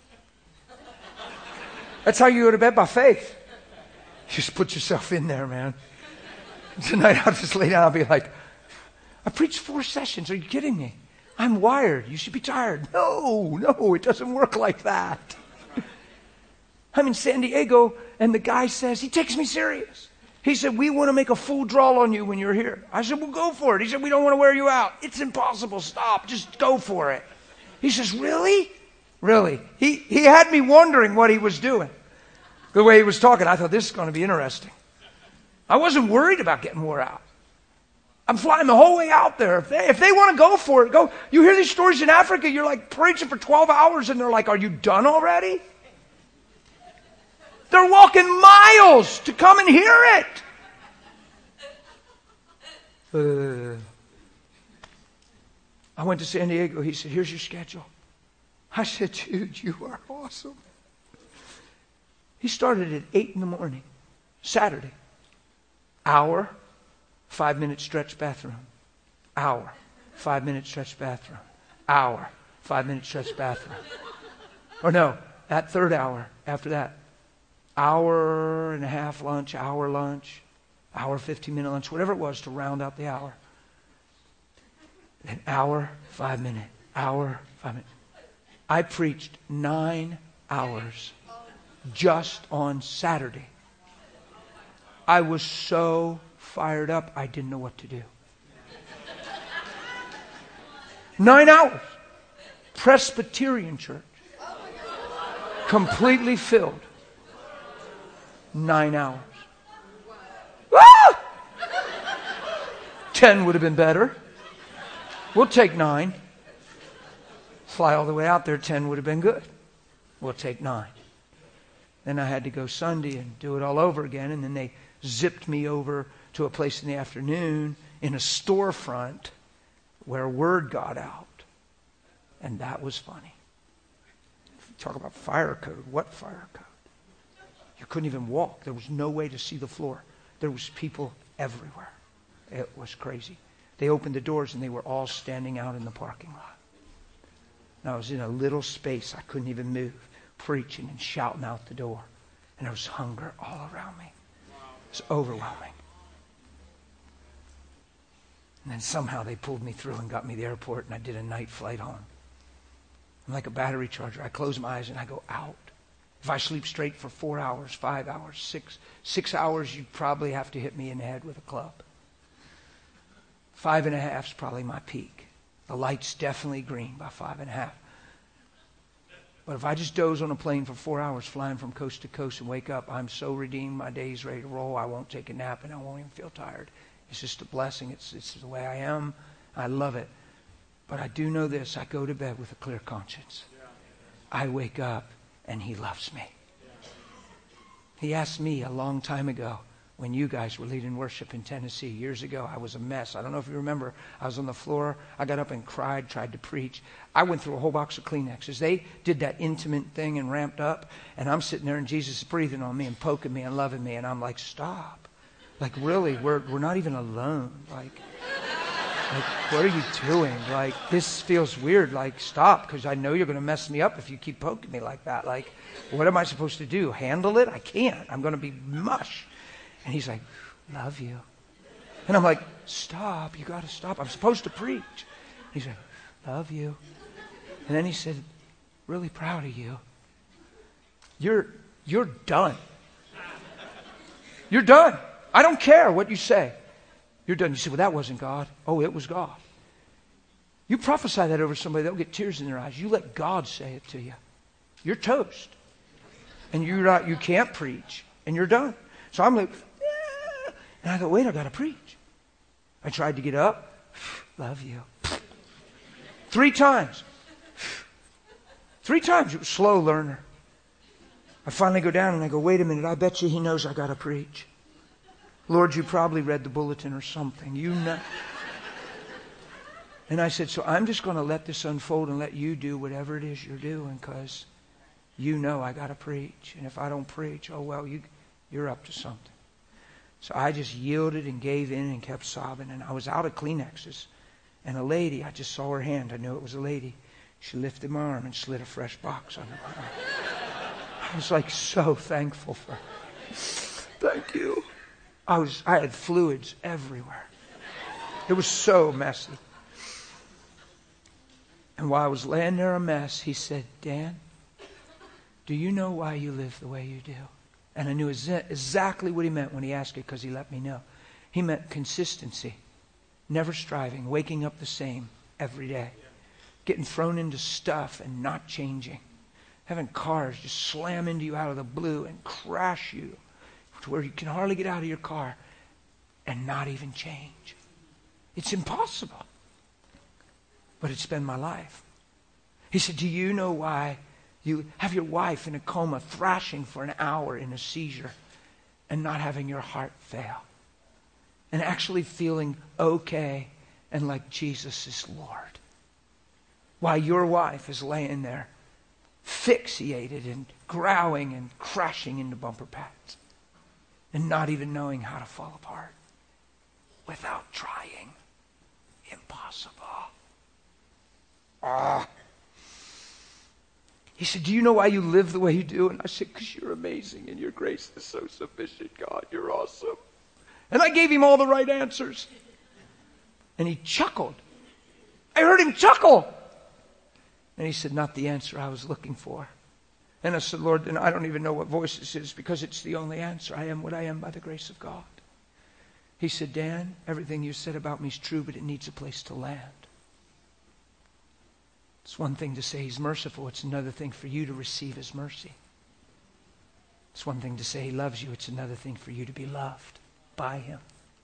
That's how you go to bed, by faith. You just put yourself in there, man. Tonight I'll just lay down. I'll be like, I preached 4 sessions. Are you kidding me? I'm wired. You should be tired. No, it doesn't work like that. I'm in San Diego, and the guy says, he takes me serious. He said, we want to make a full draw on you when you're here. I said, well, go for it. He said, we don't want to wear you out. It's impossible. Stop. Just go for it. He says, really? Really? He had me wondering what he was doing. The way he was talking, I thought, this is going to be interesting. I wasn't worried about getting wore out. I'm flying the whole way out there. If they want to go for it, go. You hear these stories in Africa, you're like preaching for 12 hours and they're like, are you done already? They're walking miles to come and hear it. I went to San Diego. He said, here's your schedule. I said, dude, you are awesome. He started at 8 in the morning, Saturday. Hour, 5-minute stretch bathroom. Hour, 5-minute stretch bathroom. Hour, 5-minute stretch bathroom. Or no, that third hour after that. Hour and a half lunch, hour 15-minute lunch, whatever it was to round out the hour. Then hour, 5-minute, hour, 5-minute. I preached 9 hours just on Saturday. I was so fired up, I didn't know what to do. 9 hours. Presbyterian church. Completely filled. 9 hours. Ah! 10 would have been better. We'll take 9. Fly all the way out there, 10 would have been good. We'll take 9. Then I had to go Sunday and do it all over again. And then they zipped me over to a place in the afternoon in a storefront where word got out. And that was funny. Talk about fire code. What fire code? You couldn't even walk. There was no way to see the floor. There was people everywhere. It was crazy. They opened the doors and they were all standing out in the parking lot. And I was in a little space. I couldn't even move, preaching and shouting out the door. And there was hunger all around me. It was overwhelming. And then somehow they pulled me through and got me to the airport, and I did a night flight home. I'm like a battery charger. I close my eyes and I go out. If I sleep straight for 4 hours, 5 hours, 6 hours, you'd probably have to hit me in the head with a club. 5.5 is probably my peak. The light's definitely green by 5.5. But if I just doze on a plane for 4 hours, flying from coast to coast, and wake up, I'm so redeemed, my day's ready to roll. I won't take a nap and I won't even feel tired. It's just a blessing. It's the way I am. I love it. But I do know this. I go to bed with a clear conscience. I wake up and He loves me. He asked me a long time ago, when you guys were leading worship in Tennessee years ago. I was a mess. I don't know if you remember. I was on the floor. I got up and cried, tried to preach. I went through a whole box of Kleenexes. They did that intimate thing and ramped up. And I'm sitting there and Jesus is breathing on me and poking me and loving me. And I'm like, stop. Like, really, we're not even alone. Like, what are you doing? Like, this feels weird. Like, stop, because I know you're going to mess me up if you keep poking me like that. Like, what am I supposed to do? Handle it? I can't. I'm going to be mush. And He's like, love you. And I'm like, stop. You got to stop. I'm supposed to preach. He's like, love you. And then He said, really proud of you. You're done. You're done. I don't care what you say. You're done. You say, well, that wasn't God. Oh, it was God. You prophesy that over somebody, they'll get tears in their eyes. You let God say it to you. You're toast. And you can't preach. And you're done. So I'm like, yeah. And I go, wait, I got to preach. I tried to get up. Love you. 3 times. 3 times. It was slow learner. I finally go down and I go, wait a minute. I bet you He knows I got to preach. Lord, you probably read the bulletin or something. You know. And I said, so I'm just going to let this unfold and let you do whatever it is you're doing, because you know I got to preach. And if I don't preach, oh, well, you're up to something. So I just yielded and gave in and kept sobbing. And I was out of Kleenexes. And a lady, I just saw her hand. I knew it was a lady. She lifted my arm and slid a fresh box under my arm. I was like so thankful for her. Thank you. I had fluids everywhere. It was so messy. And while I was laying there a mess, He said, Dan, do you know why you live the way you do? And I knew exactly what He meant when He asked it, because He let me know. He meant consistency, never striving, waking up the same every day, getting thrown into stuff and not changing, having cars just slam into you out of the blue and crash you to where you can hardly get out of your car and not even change. It's impossible. But it's been my life. He said, do you know why you have your wife in a coma thrashing for an hour in a seizure and not having your heart fail? And actually feeling okay and like Jesus is Lord. While your wife is laying there fixated and growling and crashing into bumper pads. And not even knowing how to fall apart without trying. Impossible. He said, do you know why you live the way you do? And I said, because you're amazing and your grace is so sufficient, God. You're awesome. And I gave him all the right answers. And he chuckled. I heard him chuckle. And he said, not the answer I was looking for. And I said, Lord, and I don't even know what voice this is, because it's the only answer. I am what I am by the grace of God. He said, Dan, everything you said about me is true, but it needs a place to land. It's one thing to say He's merciful. It's another thing for you to receive His mercy. It's one thing to say He loves you. It's another thing for you to be loved by Him.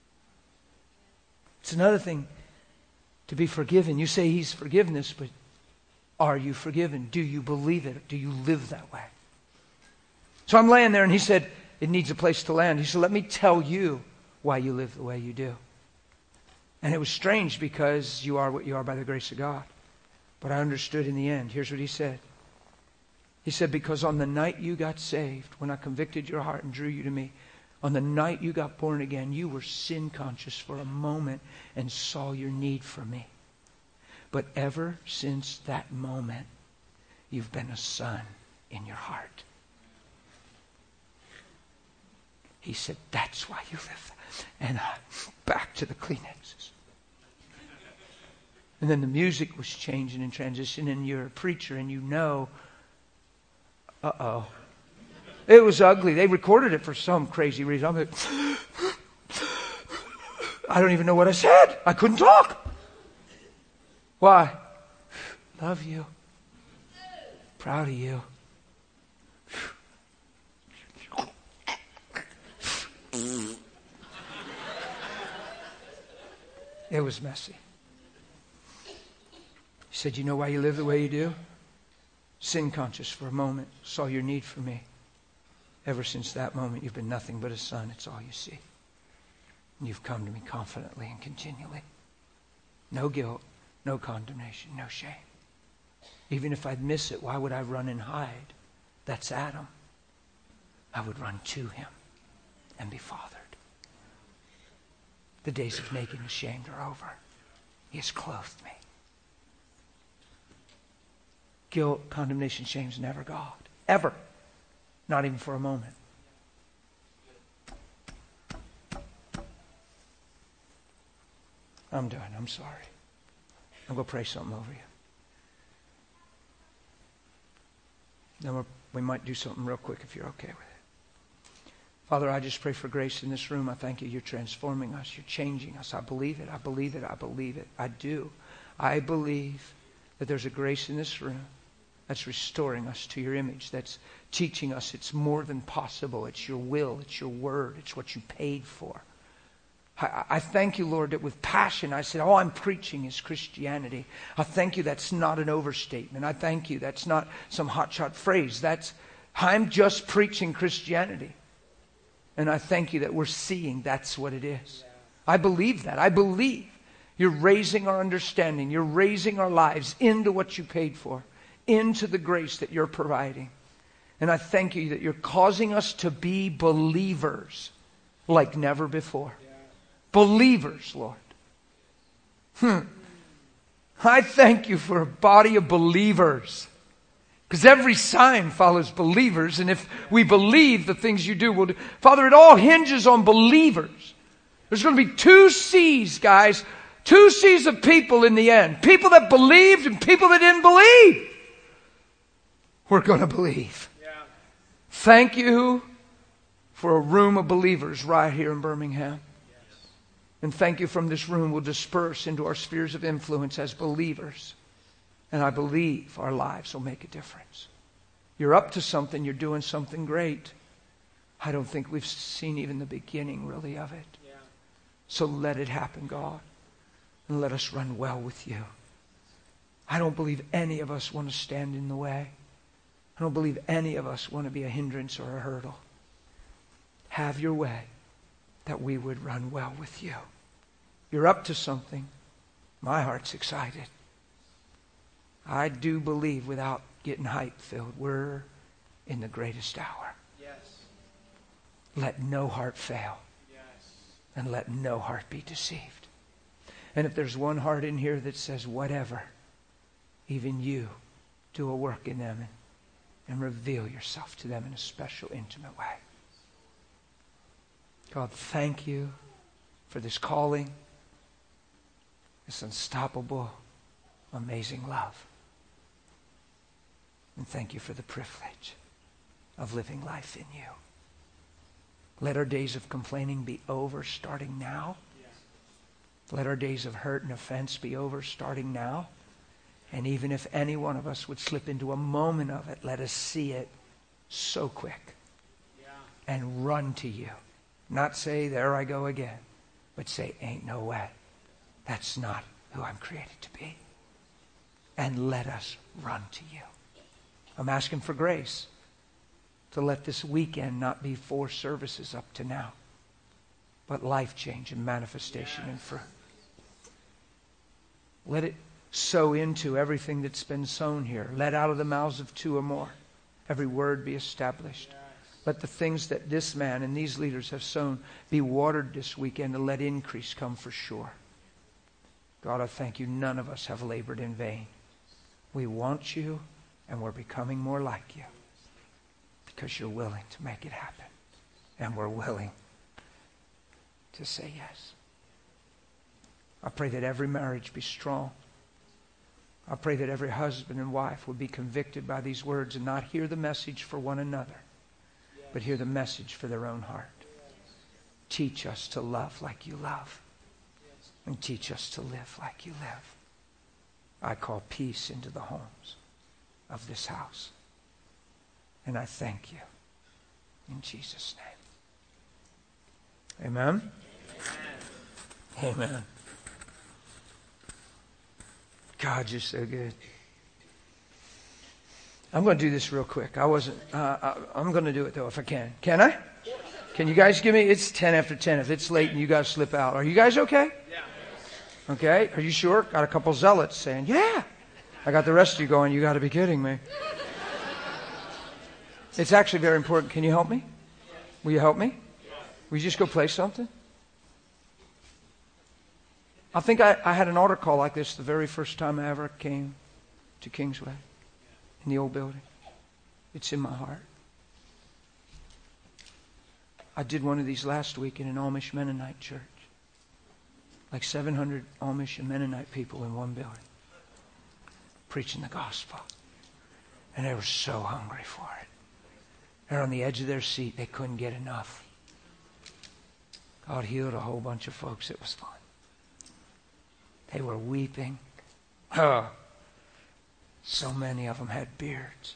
It's another thing to be forgiven. You say He's forgiveness, but are you forgiven? Do you believe it? Do you live that way? So I'm laying there and he said, it needs a place to land. He said, let me tell you why you live the way you do. And it was strange because you are what you are by the grace of God. But I understood in the end. Here's what he said. He said, because on the night you got saved, when I convicted your heart and drew you to me, on the night you got born again, you were sin conscious for a moment and saw your need for me. But ever since that moment, you've been a son in your heart. He said, that's why you live. And back to the Kleenexes. And then the music was changing and transitioning, and you're a preacher and you know, it was ugly. They recorded it for some crazy reason. I'm like, I don't even know what I said. I couldn't talk. Why? Love you. Proud of you. It was messy. He said, you know why you live the way you do? Sin conscious for a moment. Saw your need for me. Ever since that moment, you've been nothing but a son. It's all you see. And you've come to me confidently and continually. No guilt, no condemnation, no shame. Even if I'd miss it, why would I run and hide? That's Adam. I would run to him and be fathered. The days of naked and ashamed are over. He has clothed me. Guilt, condemnation, shame is never God. Ever. Not even for a moment. I'm done. I'm sorry. I'm going to pray something over you. Then we might do something real quick if you're okay with it. Father, I just pray for grace in this room. I thank you. You're transforming us. You're changing us. I believe it. I believe it. I believe it. I do. I believe that there's a grace in this room that's restoring us to your image, that's teaching us it's more than possible. It's your will. It's your word. It's what you paid for. I thank you, Lord, that with passion I said, all I'm preaching is Christianity. I thank you that's not an overstatement. I thank you that's not some hotshot phrase. I'm just preaching Christianity. And I thank you that we're seeing that's what it is. I believe that. I believe you're raising our understanding. You're raising our lives into what you paid for, into the grace that you're providing. And I thank you that you're causing us to be believers like never before. Believers, Lord. I thank you for a body of believers. Because every sign follows believers. And if we believe the things you do, we'll do. Father, it all hinges on believers. There's going to be 2 C's, guys. 2 C's of people in the end. People that believed and people that didn't believe. We're going to believe. Yeah. Thank you for a room of believers right here in Birmingham. And thank you from this room we'll disperse into our spheres of influence as believers. And I believe our lives will make a difference. You're up to something. You're doing something great. I don't think we've seen even the beginning really of it. Yeah. So let it happen, God. And let us run well with you. I don't believe any of us want to stand in the way. I don't believe any of us want to be a hindrance or a hurdle. Have your way, that we would run well with you. You're up to something. My heart's excited. I do believe, without getting hype-filled, we're in the greatest hour. Yes. Let no heart fail. Yes. And let no heart be deceived. And if there's one heart in here that says, whatever, even you, do a work in them and reveal yourself to them in a special, intimate way. God, thank you for this calling, this unstoppable, amazing love. And thank you for the privilege of living life in you. Let our days of complaining be over starting now. Let our days of hurt and offense be over starting now. And even if any one of us would slip into a moment of it, let us see it so quick and run to you. Not say, there I go again, but say, ain't no way. That's not who I'm created to be. And let us run to you. I'm asking for grace to let this weekend not be 4 services up to now, but life change and manifestation and fruit. Let it sow into everything that's been sown here. Let out of the mouths of 2 or more every word be established. Let the things that this man and these leaders have sown be watered this weekend to let increase come for sure. God, I thank you. None of us have labored in vain. We want you, and we're becoming more like you because you're willing to make it happen. And we're willing to say yes. I pray that every marriage be strong. I pray that every husband and wife would be convicted by these words and not hear the message for one another, but hear the message for their own heart. Teach us to love like you love, and teach us to live like you live. I call peace into the homes of this house. And I thank you in Jesus' name. Amen? Amen. God, you're so good. I'm going to do this real quick. I'm going to do it, though, if I can. Can I? Can you guys give me? It's 10 after 10. If it's late and you guys slip out. Are you guys okay? Yeah. Okay. Are you sure? Got a couple zealots saying, yeah. I got the rest of you going, you got to be kidding me. It's actually very important. Can you help me? Will you help me? Will you just go play something? I think I had an altar call like this the very first time I ever came to Kingsway in the old building. It's in my heart. I did one of these last week in an Amish Mennonite church. Like 700 Amish and Mennonite people in one building. Preaching the gospel. And they were so hungry for it. They're on the edge of their seat. They couldn't get enough. God healed a whole bunch of folks. It was fun. They were weeping. Oh, so many of them had beards.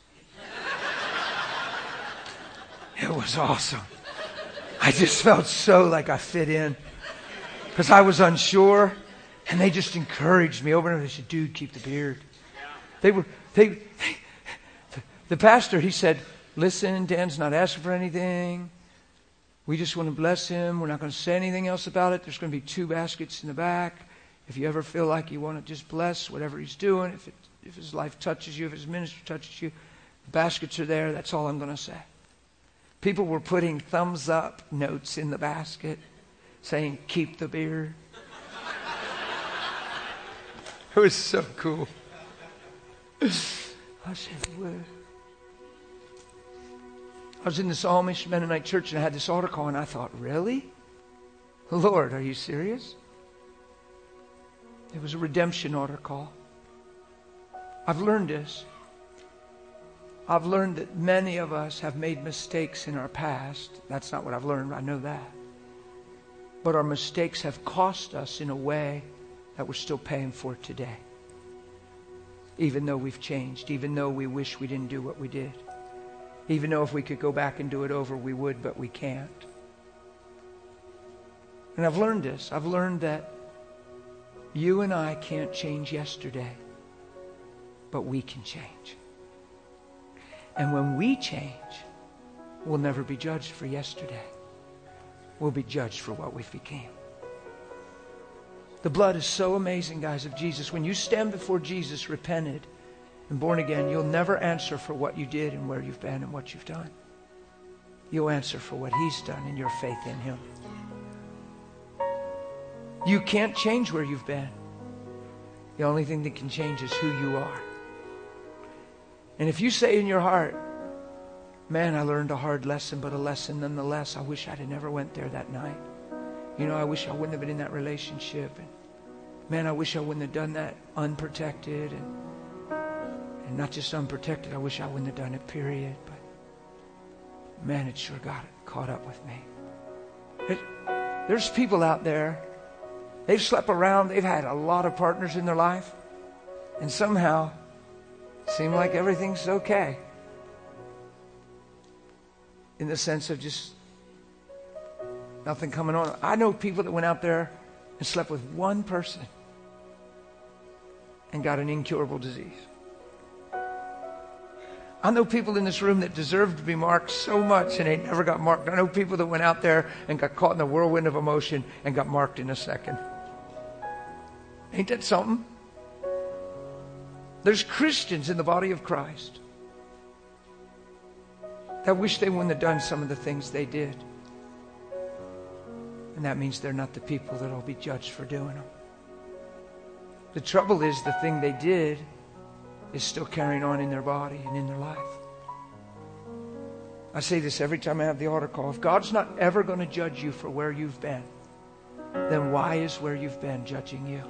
It was awesome. I just felt so like I fit in. Because I was unsure. And they just encouraged me over and over. They said, dude, keep the beard. The pastor, he said, listen, Dan's not asking for anything. We just want to bless him. We're not going to say anything else about it. There's going to be 2 baskets in the back. If you ever feel like you want to just bless whatever he's doing, if his life touches you, if his ministry touches you, the baskets are there. That's all I'm going to say. People were putting thumbs up notes in the basket saying, keep the beard. It was so cool. I said, what? I was in this Amish Mennonite church and I had this altar call and I thought, really? Lord, are you serious? It was a redemption altar call. I've learned this. I've learned that many of us have made mistakes in our past. That's not what I've learned. I know that. But our mistakes have cost us in a way that we're still paying for today. Even though we've changed. Even though we wish we didn't do what we did. Even though if we could go back and do it over, we would, but we can't. And I've learned this. I've learned that you and I can't change yesterday, but we can change. And when we change, we'll never be judged for yesterday. We'll be judged for what we became. The blood is so amazing, guys, of Jesus. When you stand before Jesus, repented, and born again, you'll never answer for what you did and where you've been and what you've done. You'll answer for what He's done and your faith in Him. You can't change where you've been. The only thing that can change is who you are. And if you say in your heart, man, I learned a hard lesson, but a lesson nonetheless. I wish I'd have never went there that night. You know, I wish I wouldn't have been in that relationship. And man, I wish I wouldn't have done that unprotected. And not just unprotected, I wish I wouldn't have done it, period. But man, it sure got caught up with me. There's people out there, they've slept around, they've had a lot of partners in their life, And somehow, it seemed like everything's okay. In the sense of just nothing coming on. I know people that went out there and slept with one person and got an incurable disease. I know people in this room that deserve to be marked so much and they never got marked. I know people that went out there and got caught in the whirlwind of emotion and got marked in a second. Ain't that something? There's Christians in the body of Christ that wish they wouldn't have done some of the things they did. And that means they're not the people that will be judged for doing them. The trouble is the thing they did is still carrying on in their body and in their life. I say this every time I have the altar call. If God's not ever going to judge you for where you've been, then why is where you've been judging you?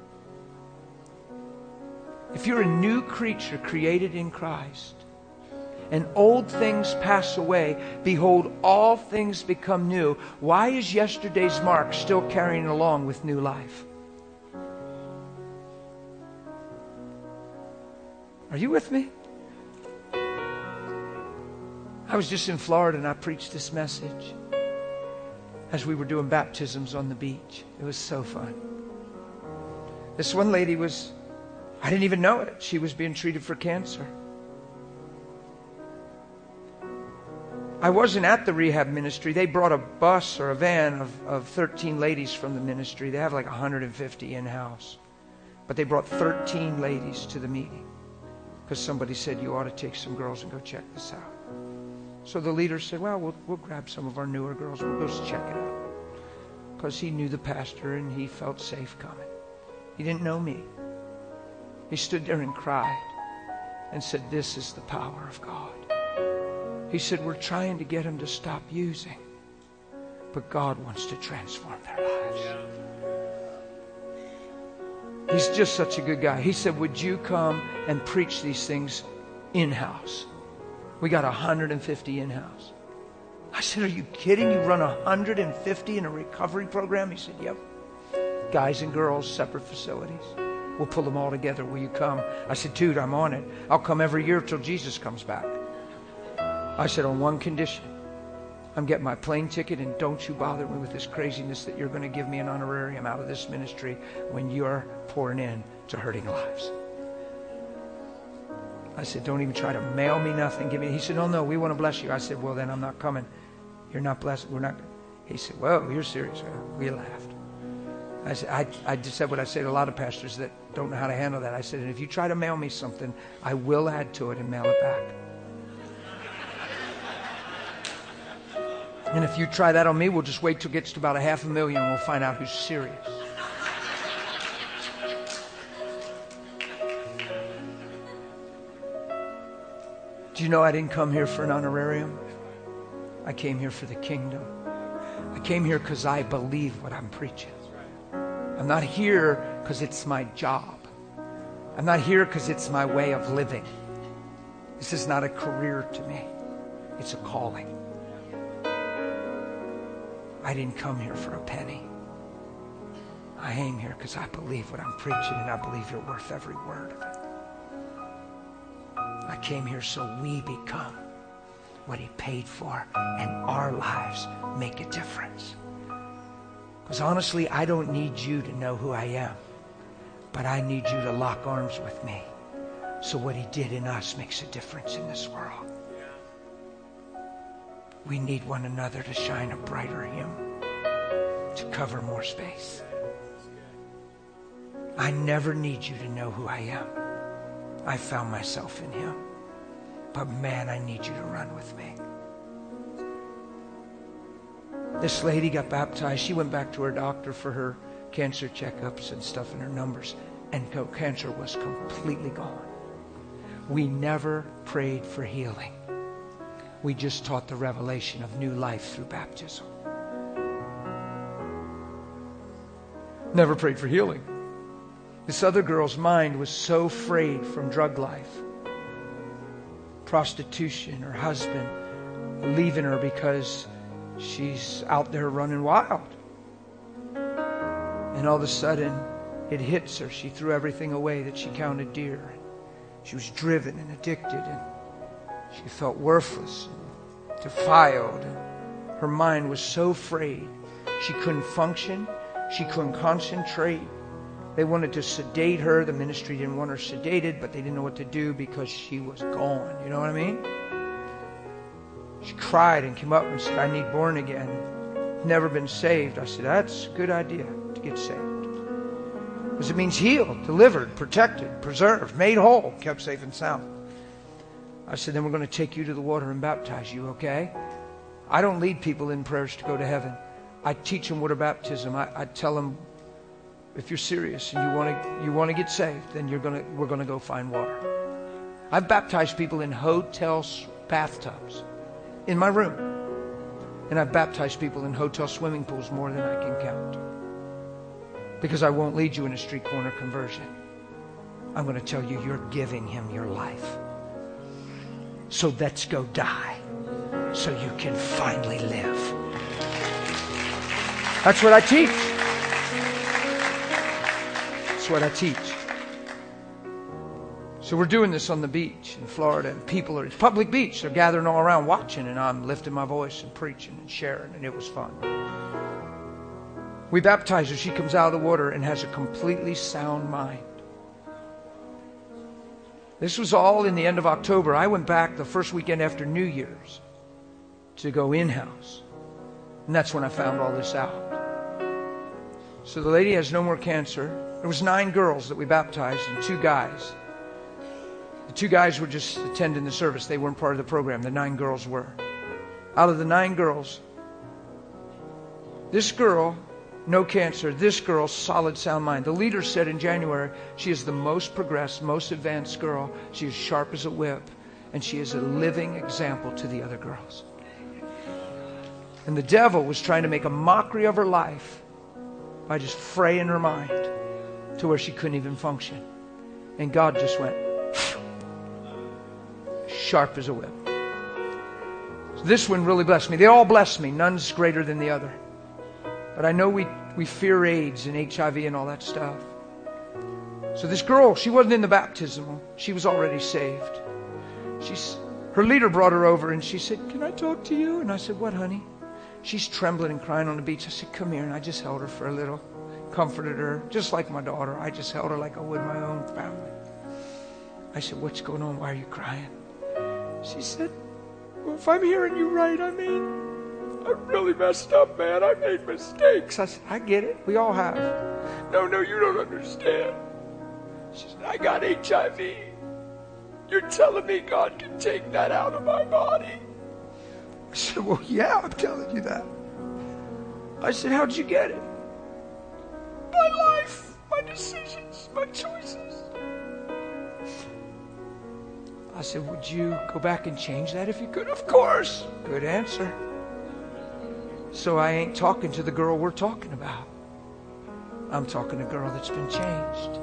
If you're a new creature created in Christ, and old things pass away, behold, all things become new. Why is yesterday's mark still carrying along with new life? Are you with me? I was just in Florida and I preached this message as we were doing baptisms on the beach. It was so fun. This one lady was, I didn't even know it. She was being treated for cancer. I wasn't at the rehab ministry. They brought a bus or a van of 13 ladies from the ministry. They have like 150 in-house. But they brought 13 ladies to the meeting because somebody said, you ought to take some girls and go check this out. So the leader said, well, we'll grab some of our newer girls. We'll go check it out. Because he knew the pastor and he felt safe coming. He didn't know me. He stood there and cried and said, this is the power of God. He said, we're trying to get them to stop using, but God wants to transform their lives. He's just such a good guy. He said, would you come and preach these things in-house? We got 150 in-house. I said, are you kidding? You run 150 in a recovery program? He said, yep. Guys and girls, separate facilities. We'll pull them all together. Will you come? I said, dude, I'm on it. I'll come every year till Jesus comes back. I said, on one condition. I'm getting my plane ticket, and don't you bother me with this craziness that you're going to give me an honorarium out of this ministry when you're pouring in to hurting lives. I said, don't even try to mail me nothing. Give me. He said, no, we want to bless you. I said, well, then I'm not coming. You're not blessed. We're not. He said, well, you're serious. We laughed. I said, I just said what I say to a lot of pastors that don't know how to handle that. I said, and if you try to mail me something, I will add to it and mail it back. And if you try that on me, we'll just wait till it gets to about 500,000 and we'll find out who's serious. Do you know I didn't come here for an honorarium? I came here for the kingdom. I came here because I believe what I'm preaching. I'm not here because it's my job. I'm not here because it's my way of living. This is not a career to me. It's a calling. I didn't come here for a penny. I came here because I believe what I'm preaching, and I believe you're worth every word of it. I came here so we become what he paid for, and our lives make a difference. Because honestly, I don't need you to know who I am, but I need you to lock arms with me. So what he did in us makes a difference in this world. We need one another to shine a brighter him, to cover more space. I never need you to know who I am. I found myself in him. But man, I need you to run with me. This lady got baptized. She went back to her doctor for her cancer checkups and stuff and her numbers, and cancer was completely gone. We never prayed for healing. We just taught the revelation of new life through baptism. Never prayed for healing. This other girl's mind was so frayed from drug life, prostitution, her husband leaving her because she's out there running wild. And all of a sudden, it hits her. She threw everything away that she counted dear. She was driven and addicted, and she felt worthless and defiled. Her mind was so frayed. She couldn't function. She couldn't concentrate. They wanted to sedate her. The ministry didn't want her sedated, but they didn't know what to do because she was gone. You know what I mean? She cried and came up and said, I need born again. Never been saved. I said, that's a good idea to get saved. Because it means healed, delivered, protected, preserved, made whole, kept safe and sound. I said, then we're going to take you to the water and baptize you, okay? I don't lead people in prayers to go to heaven. I teach them water baptism. I tell them, if you're serious and you want to get saved, then we're going to go find water. I've baptized people in hotel bathtubs, in my room. And I've baptized people in hotel swimming pools more than I can count. Because I won't lead you in a street corner conversion. I'm going to tell you, you're giving him your life. So let's go die so you can finally live. That's what I teach. That's what I teach. So we're doing this on the beach in Florida, and people are, it's public beach, they're gathering all around watching, and I'm lifting my voice and preaching and sharing, and it was fun. We baptize her. She comes out of the water and has a completely sound mind. This was all in the end of October. I went back the first weekend after New Year's to go in-house. And that's when I found all this out. So the lady has no more cancer. There was 9 girls that we baptized and 2 guys. The 2 guys were just attending the service. They weren't part of the program. The 9 girls were. Out of the 9 girls, this girl, no cancer. This girl, solid, sound mind. The leader said in January, she is the most progressed, most advanced girl. She is sharp as a whip. And she is a living example to the other girls. And the devil was trying to make a mockery of her life by just fraying her mind to where she couldn't even function. And God just went sharp as a whip. So this one really blessed me. They all blessed me. None's greater than the other. But I know we fear AIDS and HIV and all that stuff. So this girl, she wasn't in the baptismal. She was already saved. Her leader brought her over and she said, can I talk to you? And I said, what, honey? She's trembling and crying on the beach. I said, come here. And I just held her for a little. Comforted her, just like my daughter. I just held her like I would my own family. I said, what's going on? Why are you crying? She said, well, if I'm hearing you right, I really messed up, man. I made mistakes. I said, I get it. We all have. No, you don't understand. She said, I got HIV. You're telling me God can take that out of my body? I said, well, yeah, I'm telling you that. I said, how'd you get it? My life, my decisions, my choices. I said, would you go back and change that if you could? Of course. Good answer. So I ain't talking to the girl we're talking about. I'm talking to a girl that's been changed.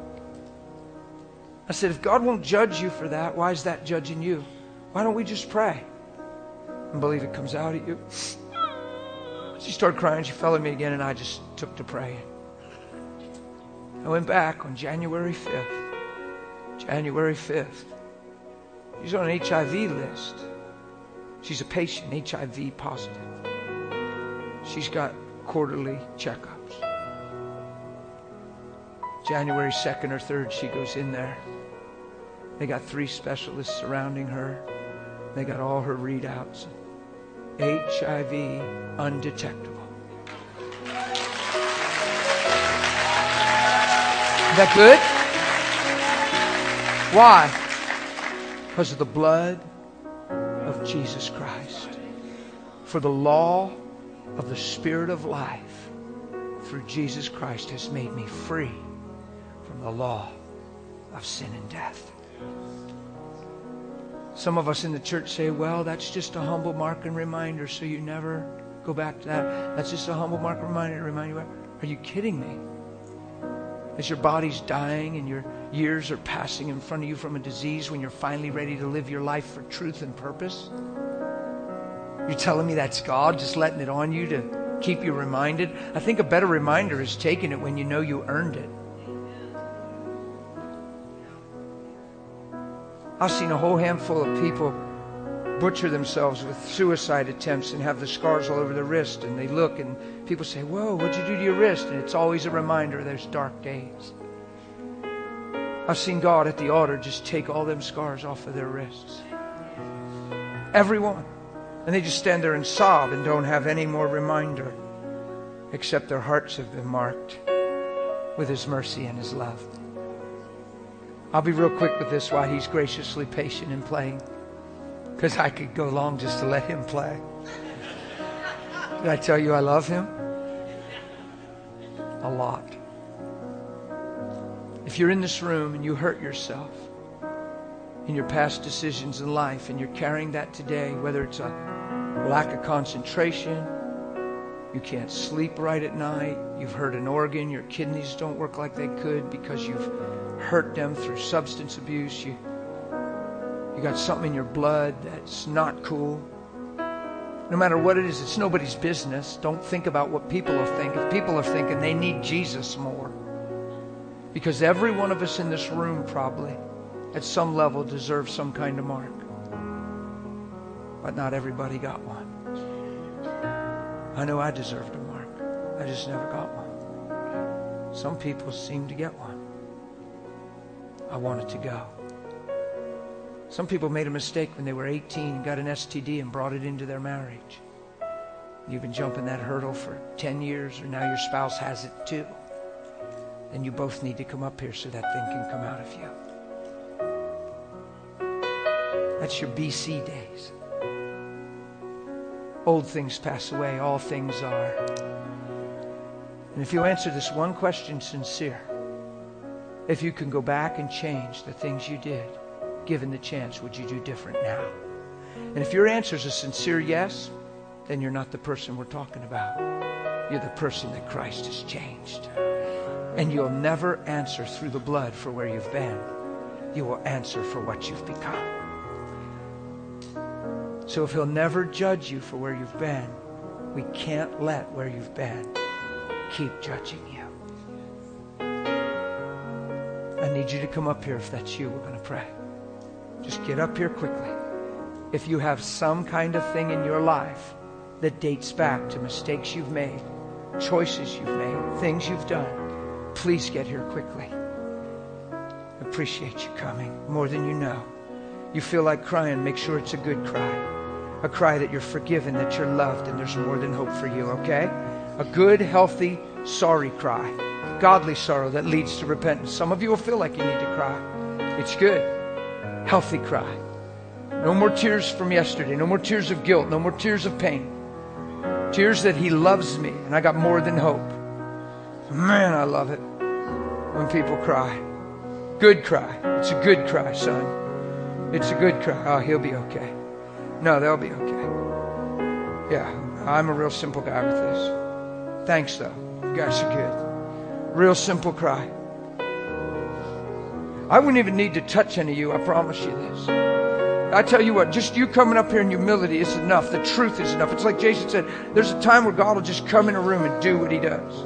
I said, if God won't judge you for that, why is that judging you? Why don't we just pray and believe it comes out at you? She started crying. She fell at me again, and I just took to praying. I went back on January 5th. January 5th. She's on an HIV list. She's a patient, HIV positive. She's got quarterly checkups. January 2nd or 3rd, she goes in there. They got 3 specialists surrounding her. They got all her readouts. HIV undetectable. Is that good? Why? Because of the blood of Jesus Christ. For the law of the Spirit of life through Jesus Christ has made me free from the law of sin and death. Some of us in the church say, well, that's just a humble mark and reminder, so you never go back to that. That's just a humble mark and reminder to remind you. Are you kidding me? As your body's dying and your years are passing in front of you from a disease, when you're finally ready to live your life for truth and purpose, you're telling me that's God just letting it on you to keep you reminded? I think a better reminder is taking it when you know you earned it. I've seen a whole handful of people butcher themselves with suicide attempts and have the scars all over their wrist, and they look and people say, whoa, what'd you do to your wrist? And it's always a reminder of those dark days. I've seen God at the altar just take all them scars off of their wrists. Everyone. And they just stand there and sob and don't have any more reminder except their hearts have been marked with His mercy and His love. I'll be real quick with this while He's graciously patient in playing, because I could go long just to let Him play. Did I tell you I love Him? A lot. If you're in this room and you hurt yourself in your past decisions in life and you're carrying that today, whether it's a lack of concentration, you can't sleep right at night, you've hurt an organ, your kidneys don't work like they could because you've hurt them through substance abuse, you got something in your blood that's not cool. No matter what it is, it's nobody's business. Don't think about what people will think. If people are thinking they need Jesus more, because every one of us in this room probably at some level deserves some kind of mark. But not everybody got one. I know I deserved a mark. I just never got one. Some people seem to get one. I wanted to go. Some people made a mistake when they were 18 and got an STD and brought it into their marriage. You've been jumping that hurdle for 10 years, or now your spouse has it too. Then you both need to come up here so that thing can come out of you. That's your BC days. Old things pass away, all things are. And if you answer this one question sincere, if you can go back and change the things you did, given the chance, would you do different now? And if your answer is a sincere yes, then you're not the person we're talking about. You're the person that Christ has changed. And you'll never answer through the blood for where you've been. You will answer for what you've become. So if He'll never judge you for where you've been, we can't let where you've been keep judging you. I need you to come up here if that's you. We're going to pray. Just get up here quickly. If you have some kind of thing in your life that dates back to mistakes you've made, choices you've made, things you've done, please get here quickly. I appreciate you coming more than you know. You feel like crying, make sure it's a good cry. A cry that you're forgiven, that you're loved, and there's more than hope for you, okay? A good, healthy, sorry cry. Godly sorrow that leads to repentance. Some of you will feel like you need to cry. It's good. Healthy cry. No more tears from yesterday. No more tears of guilt. No more tears of pain. Tears that He loves me, and I got more than hope. Man, I love it when people cry. Good cry. It's a good cry, son. It's a good cry. Oh, he'll be okay. No, they'll be okay. Yeah, I'm a real simple guy with this. Thanks, though. You guys are good. Real simple cry. I wouldn't even need to touch any of you. I promise you this. I tell you what, just you coming up here in humility is enough. The truth is enough. It's like Jason said, there's a time where God will just come in a room and do what He does.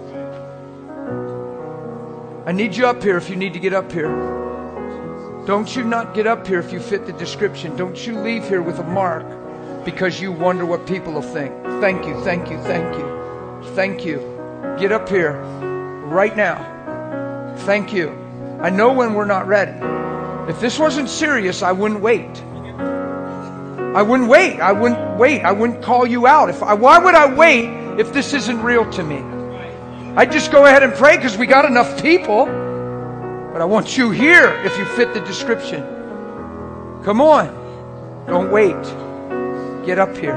I need you up here if you need to get up here. Don't you not get up here if you fit the description. Don't you leave here with a mark because you wonder what people will think. Thank you, thank you, thank you. Thank you. Get up here right now. Thank you. I know when we're not ready. If this wasn't serious, I wouldn't wait. I wouldn't wait. I wouldn't wait. I wouldn't call you out. Why would I wait if this isn't real to me? I'd just go ahead and pray because we got enough people. But I want you here if you fit the description. Come on. Don't wait. Get up here.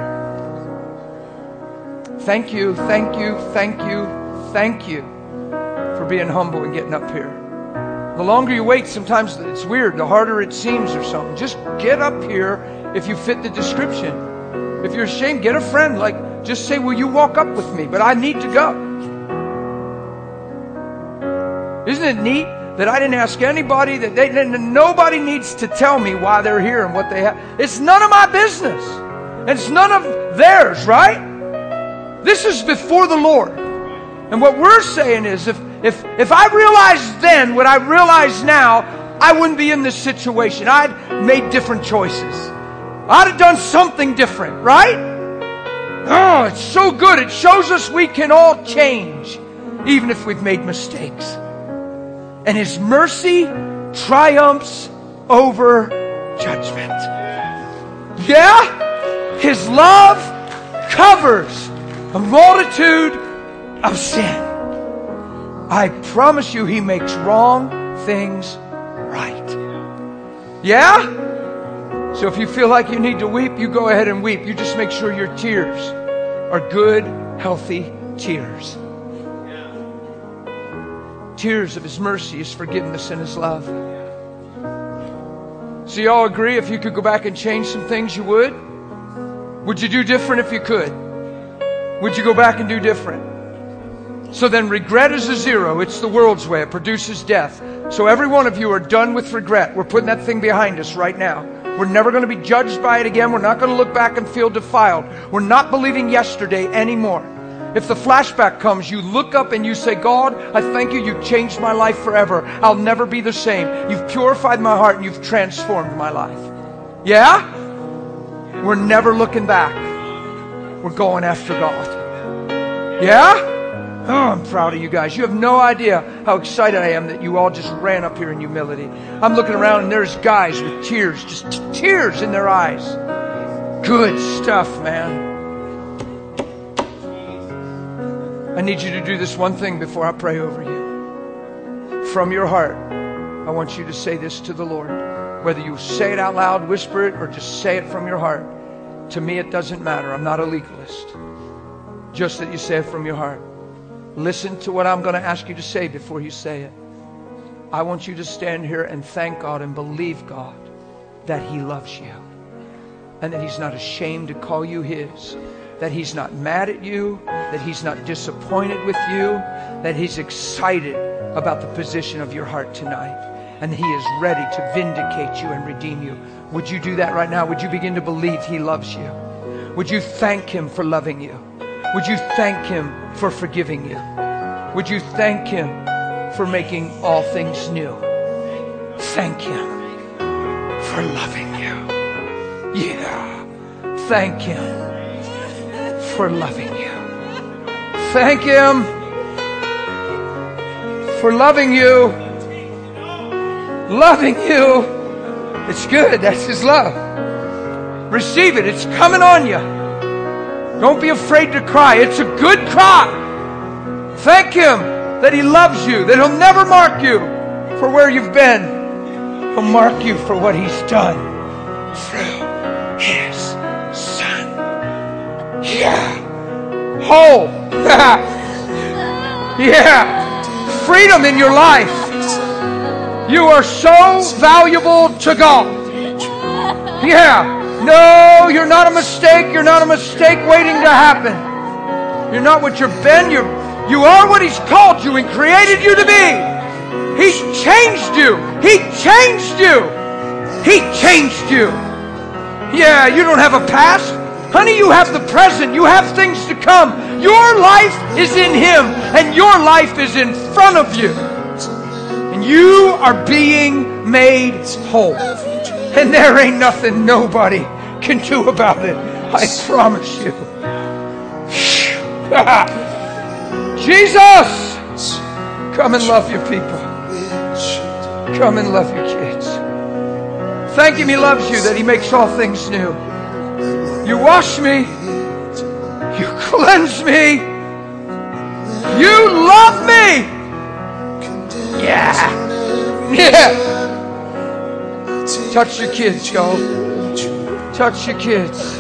Thank you, thank you, thank you, thank you for being humble and getting up here. The longer you wait, sometimes it's weird. The harder it seems or something. Just get up here if you fit the description. If you're ashamed, get a friend. Just say, will you walk up with me? But I need to go. Isn't it neat that I didn't ask anybody, nobody needs to tell me why they're here and what they have. It's none of my business. And it's none of theirs, right? This is before the Lord. And what we're saying is, if I realized then what I realize now, I wouldn't be in this situation. I'd made different choices. I'd have done something different, right? Oh, it's so good. It shows us we can all change, even if we've made mistakes. And His mercy triumphs over judgment. Yeah? His love covers a multitude of sin. I promise you, He makes wrong things right. Yeah? So if you feel like you need to weep, you go ahead and weep. You just make sure your tears are good, healthy tears. Tears of His mercy, His forgiveness, and His love. So you all agree if you could go back and change some things, you would? Would you do different if you could? Would you go back and do different? So then regret is a zero. It's the world's way. It produces death. So every one of you are done with regret. We're putting that thing behind us right now. We're never going to be judged by it again. We're not going to look back and feel defiled. We're not believing yesterday anymore. If the flashback comes, you look up and you say, God, I thank you. You changed my life forever. I'll never be the same. You've purified my heart and you've transformed my life. Yeah? We're never looking back. We're going after God. Yeah? Oh, I'm proud of you guys. You have no idea how excited I am that you all just ran up here in humility. I'm looking around and there's guys with tears, just tears in their eyes. Good stuff, man. I need you to do this one thing before I pray over you. From your heart, I want you to say this to the Lord. Whether you say it out loud, whisper it, or just say it from your heart. To me, it doesn't matter. I'm not a legalist. Just that you say it from your heart. Listen to what I'm going to ask you to say before you say it. I want you to stand here and thank God and believe God that He loves you. And that He's not ashamed to call you His. That He's not mad at you. That He's not disappointed with you. That He's excited about the position of your heart tonight. And He is ready to vindicate you and redeem you. Would you do that right now? Would you begin to believe He loves you? Would you thank Him for loving you? Would you thank Him for forgiving you? Would you thank Him for making all things new? Thank Him for loving you. Yeah. Thank Him for loving you. Thank Him for loving you. Loving you. It's good. That's His love. Receive it. It's coming on you. Don't be afraid to cry. It's a good cry. Thank Him that He loves you, that He'll never mark you for where you've been. He'll mark you for what He's done through His Son. Yeah. Whole. Yeah. Freedom in your life. You are so valuable to God. Yeah. No, you're not a mistake. You're not a mistake waiting to happen. You're not what you've been. You are what He's called you and created you to be. He changed you. He changed you. He changed you. Yeah, you don't have a past. Honey, you have the present. You have things to come. Your life is in Him and your life is in front of you. And you are being made whole. And there ain't nothing nobody can do about it. I promise you. Jesus! Come and love your people. Come and love your kids. Thank Him He loves you, that He makes all things new. You wash me. You cleanse me. You love me. Yeah. Yeah. Touch your kids, y'all. Touch your kids.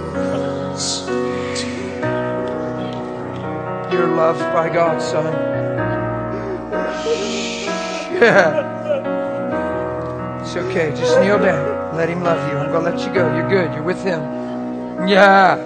You're loved by God, son. Yeah. It's okay. Just kneel down. Let Him love you. I'm going to let you go. You're good. You're with Him. Yeah.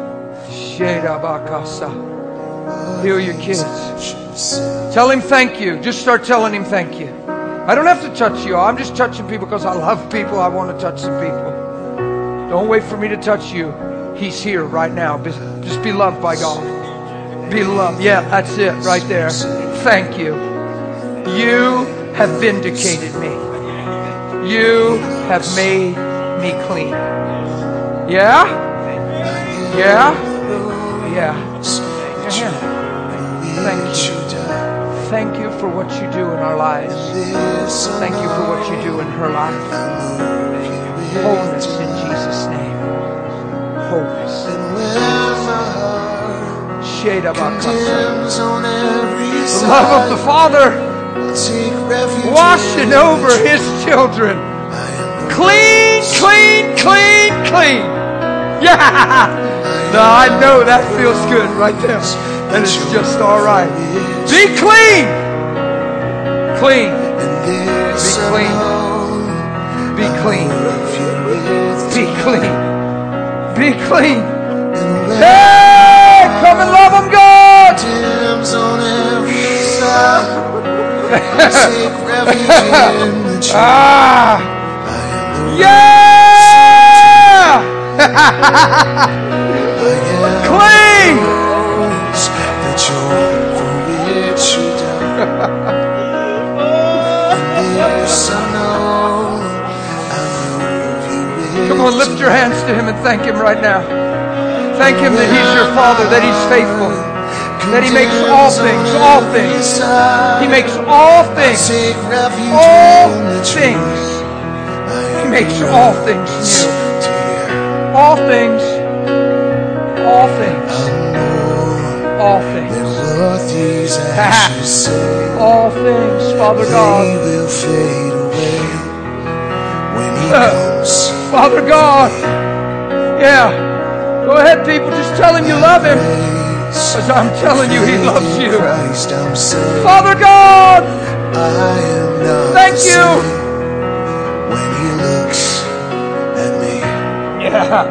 Heal your kids. Tell Him thank you. Just start telling Him thank you. I don't have to touch you. I'm just touching people because I love people. I want to touch some people. Don't wait for me to touch you. He's here right now. Just be loved by God. Be loved. Yeah, that's it right there. Thank you. You have vindicated me. You have made me clean. Yeah? Yeah? Yeah. Thank you. Thank you for what you do in our lives. Thank you for what you do in her life. Wholeness in Jesus' name. Wholeness. The love of the Father washing over His children. Clean, clean, clean, clean. Yeah. No, I know that feels good right there. That is just all right. Be clean. Clean. Be clean. Be clean. Be clean. Be clean. Hey, come and love Him, God. Ah. Yeah. Clean. Come on, lift your hands to Him and thank Him right now. Thank Him that He's your Father, that He's faithful, that He makes all things, all things. He makes all things, all things. He makes all things new. All things, all things, all things. All things, Father God. Father God. Yeah. Go ahead, people. Just tell Him you love Him. Because I'm telling you, He loves you. Father God. Thank you. When He looks at me. Yeah.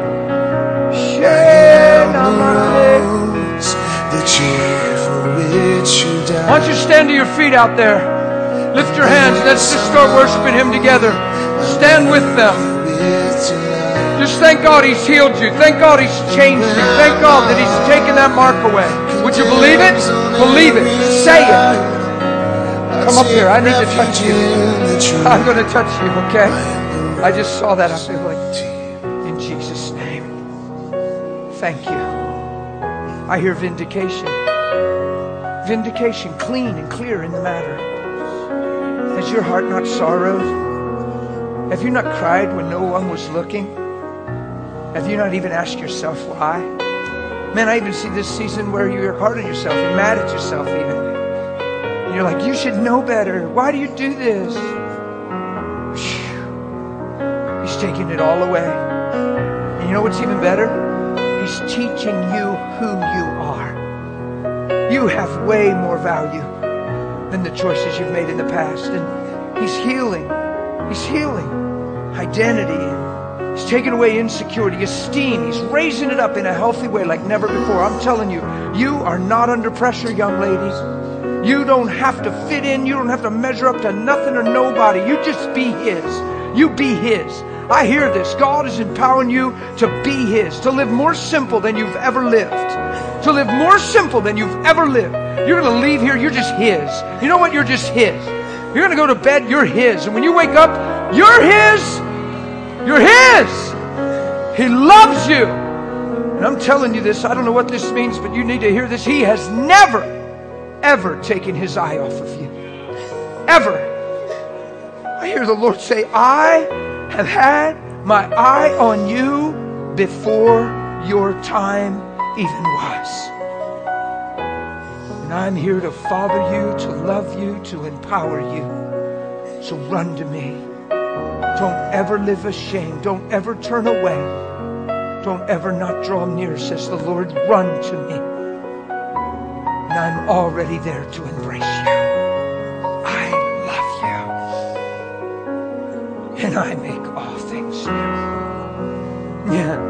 Why don't you stand to your feet out there? Lift your hands. Let's just start worshiping Him together. Stand with them. Just thank God He's healed you. Thank God He's changed you. Thank God that He's taken that mark away. Would you believe it? Believe it. Say it. Come up here. I need to touch you. I'm going to touch you, okay? I just saw that. I feel like, in Jesus' name. Thank you. I hear vindication. Vindication, clean and clear in the matter. Has your heart not sorrowed? Have you not cried when no one was looking? Have you not even asked yourself why? Man, I even see this season where you're hard on yourself. You're mad at yourself even. And you're like, you should know better. Why do you do this? He's taking it all away. And you know what's even better? He's teaching you who you are. You have way more value than the choices you've made in the past. And He's healing. He's healing identity. He's taking away insecurity, esteem. He's raising it up in a healthy way like never before. I'm telling you, you are not under pressure, young ladies. You don't have to fit in. You don't have to measure up to nothing or nobody. You just be His. You be His. I hear this. God is empowering you to be His, to live more simple than you've ever lived. To live more simple than you've ever lived. You're going to leave here, you're just His. You know what? You're just His. You're going to go to bed, you're His. And when you wake up, you're His. You're His. He loves you. And I'm telling you this, I don't know what this means, but you need to hear this. He has never, ever taken His eye off of you. Ever. I hear the Lord say, I have had my eye on you before your time even was. And I'm here to father you, to love you, to empower you. So run to me. Don't ever live ashamed. Don't ever turn away. Don't ever not draw near, says the Lord. Run to me. And I'm already there to embrace you. I love you. And I make all things new. Yeah.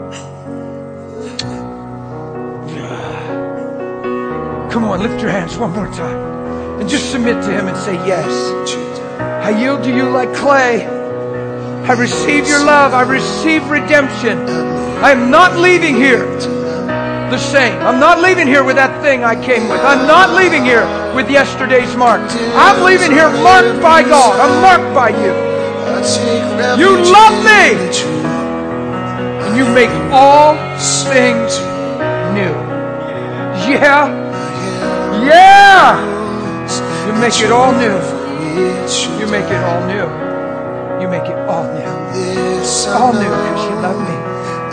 Come on, lift your hands one more time. And just submit to Him and say, yes. I yield to you like clay. I receive your love. I receive redemption. I am not leaving here the same. I'm not leaving here with that thing I came with. I'm not leaving here with yesterday's mark. I'm leaving here marked by God. I'm marked by you. You love me. And you make all things new. Yeah. Yeah. You make it all new. You make it all new. You make it all new. All new because you love me.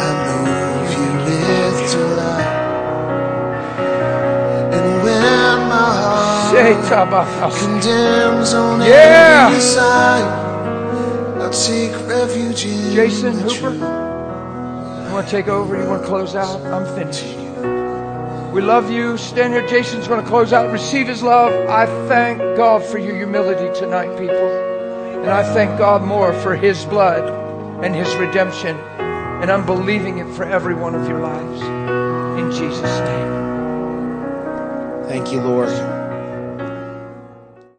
And when my heart condemns on every side, I'll take refuge in Jason Hooper, you want to take over? You want to close out? I'm finished. We love you. Stand here. Jason's going to close out. Receive his love. I thank God for your humility tonight, people. And I thank God more for his blood and his redemption. And I'm believing it for every one of your lives. In Jesus' name. Thank you, Lord.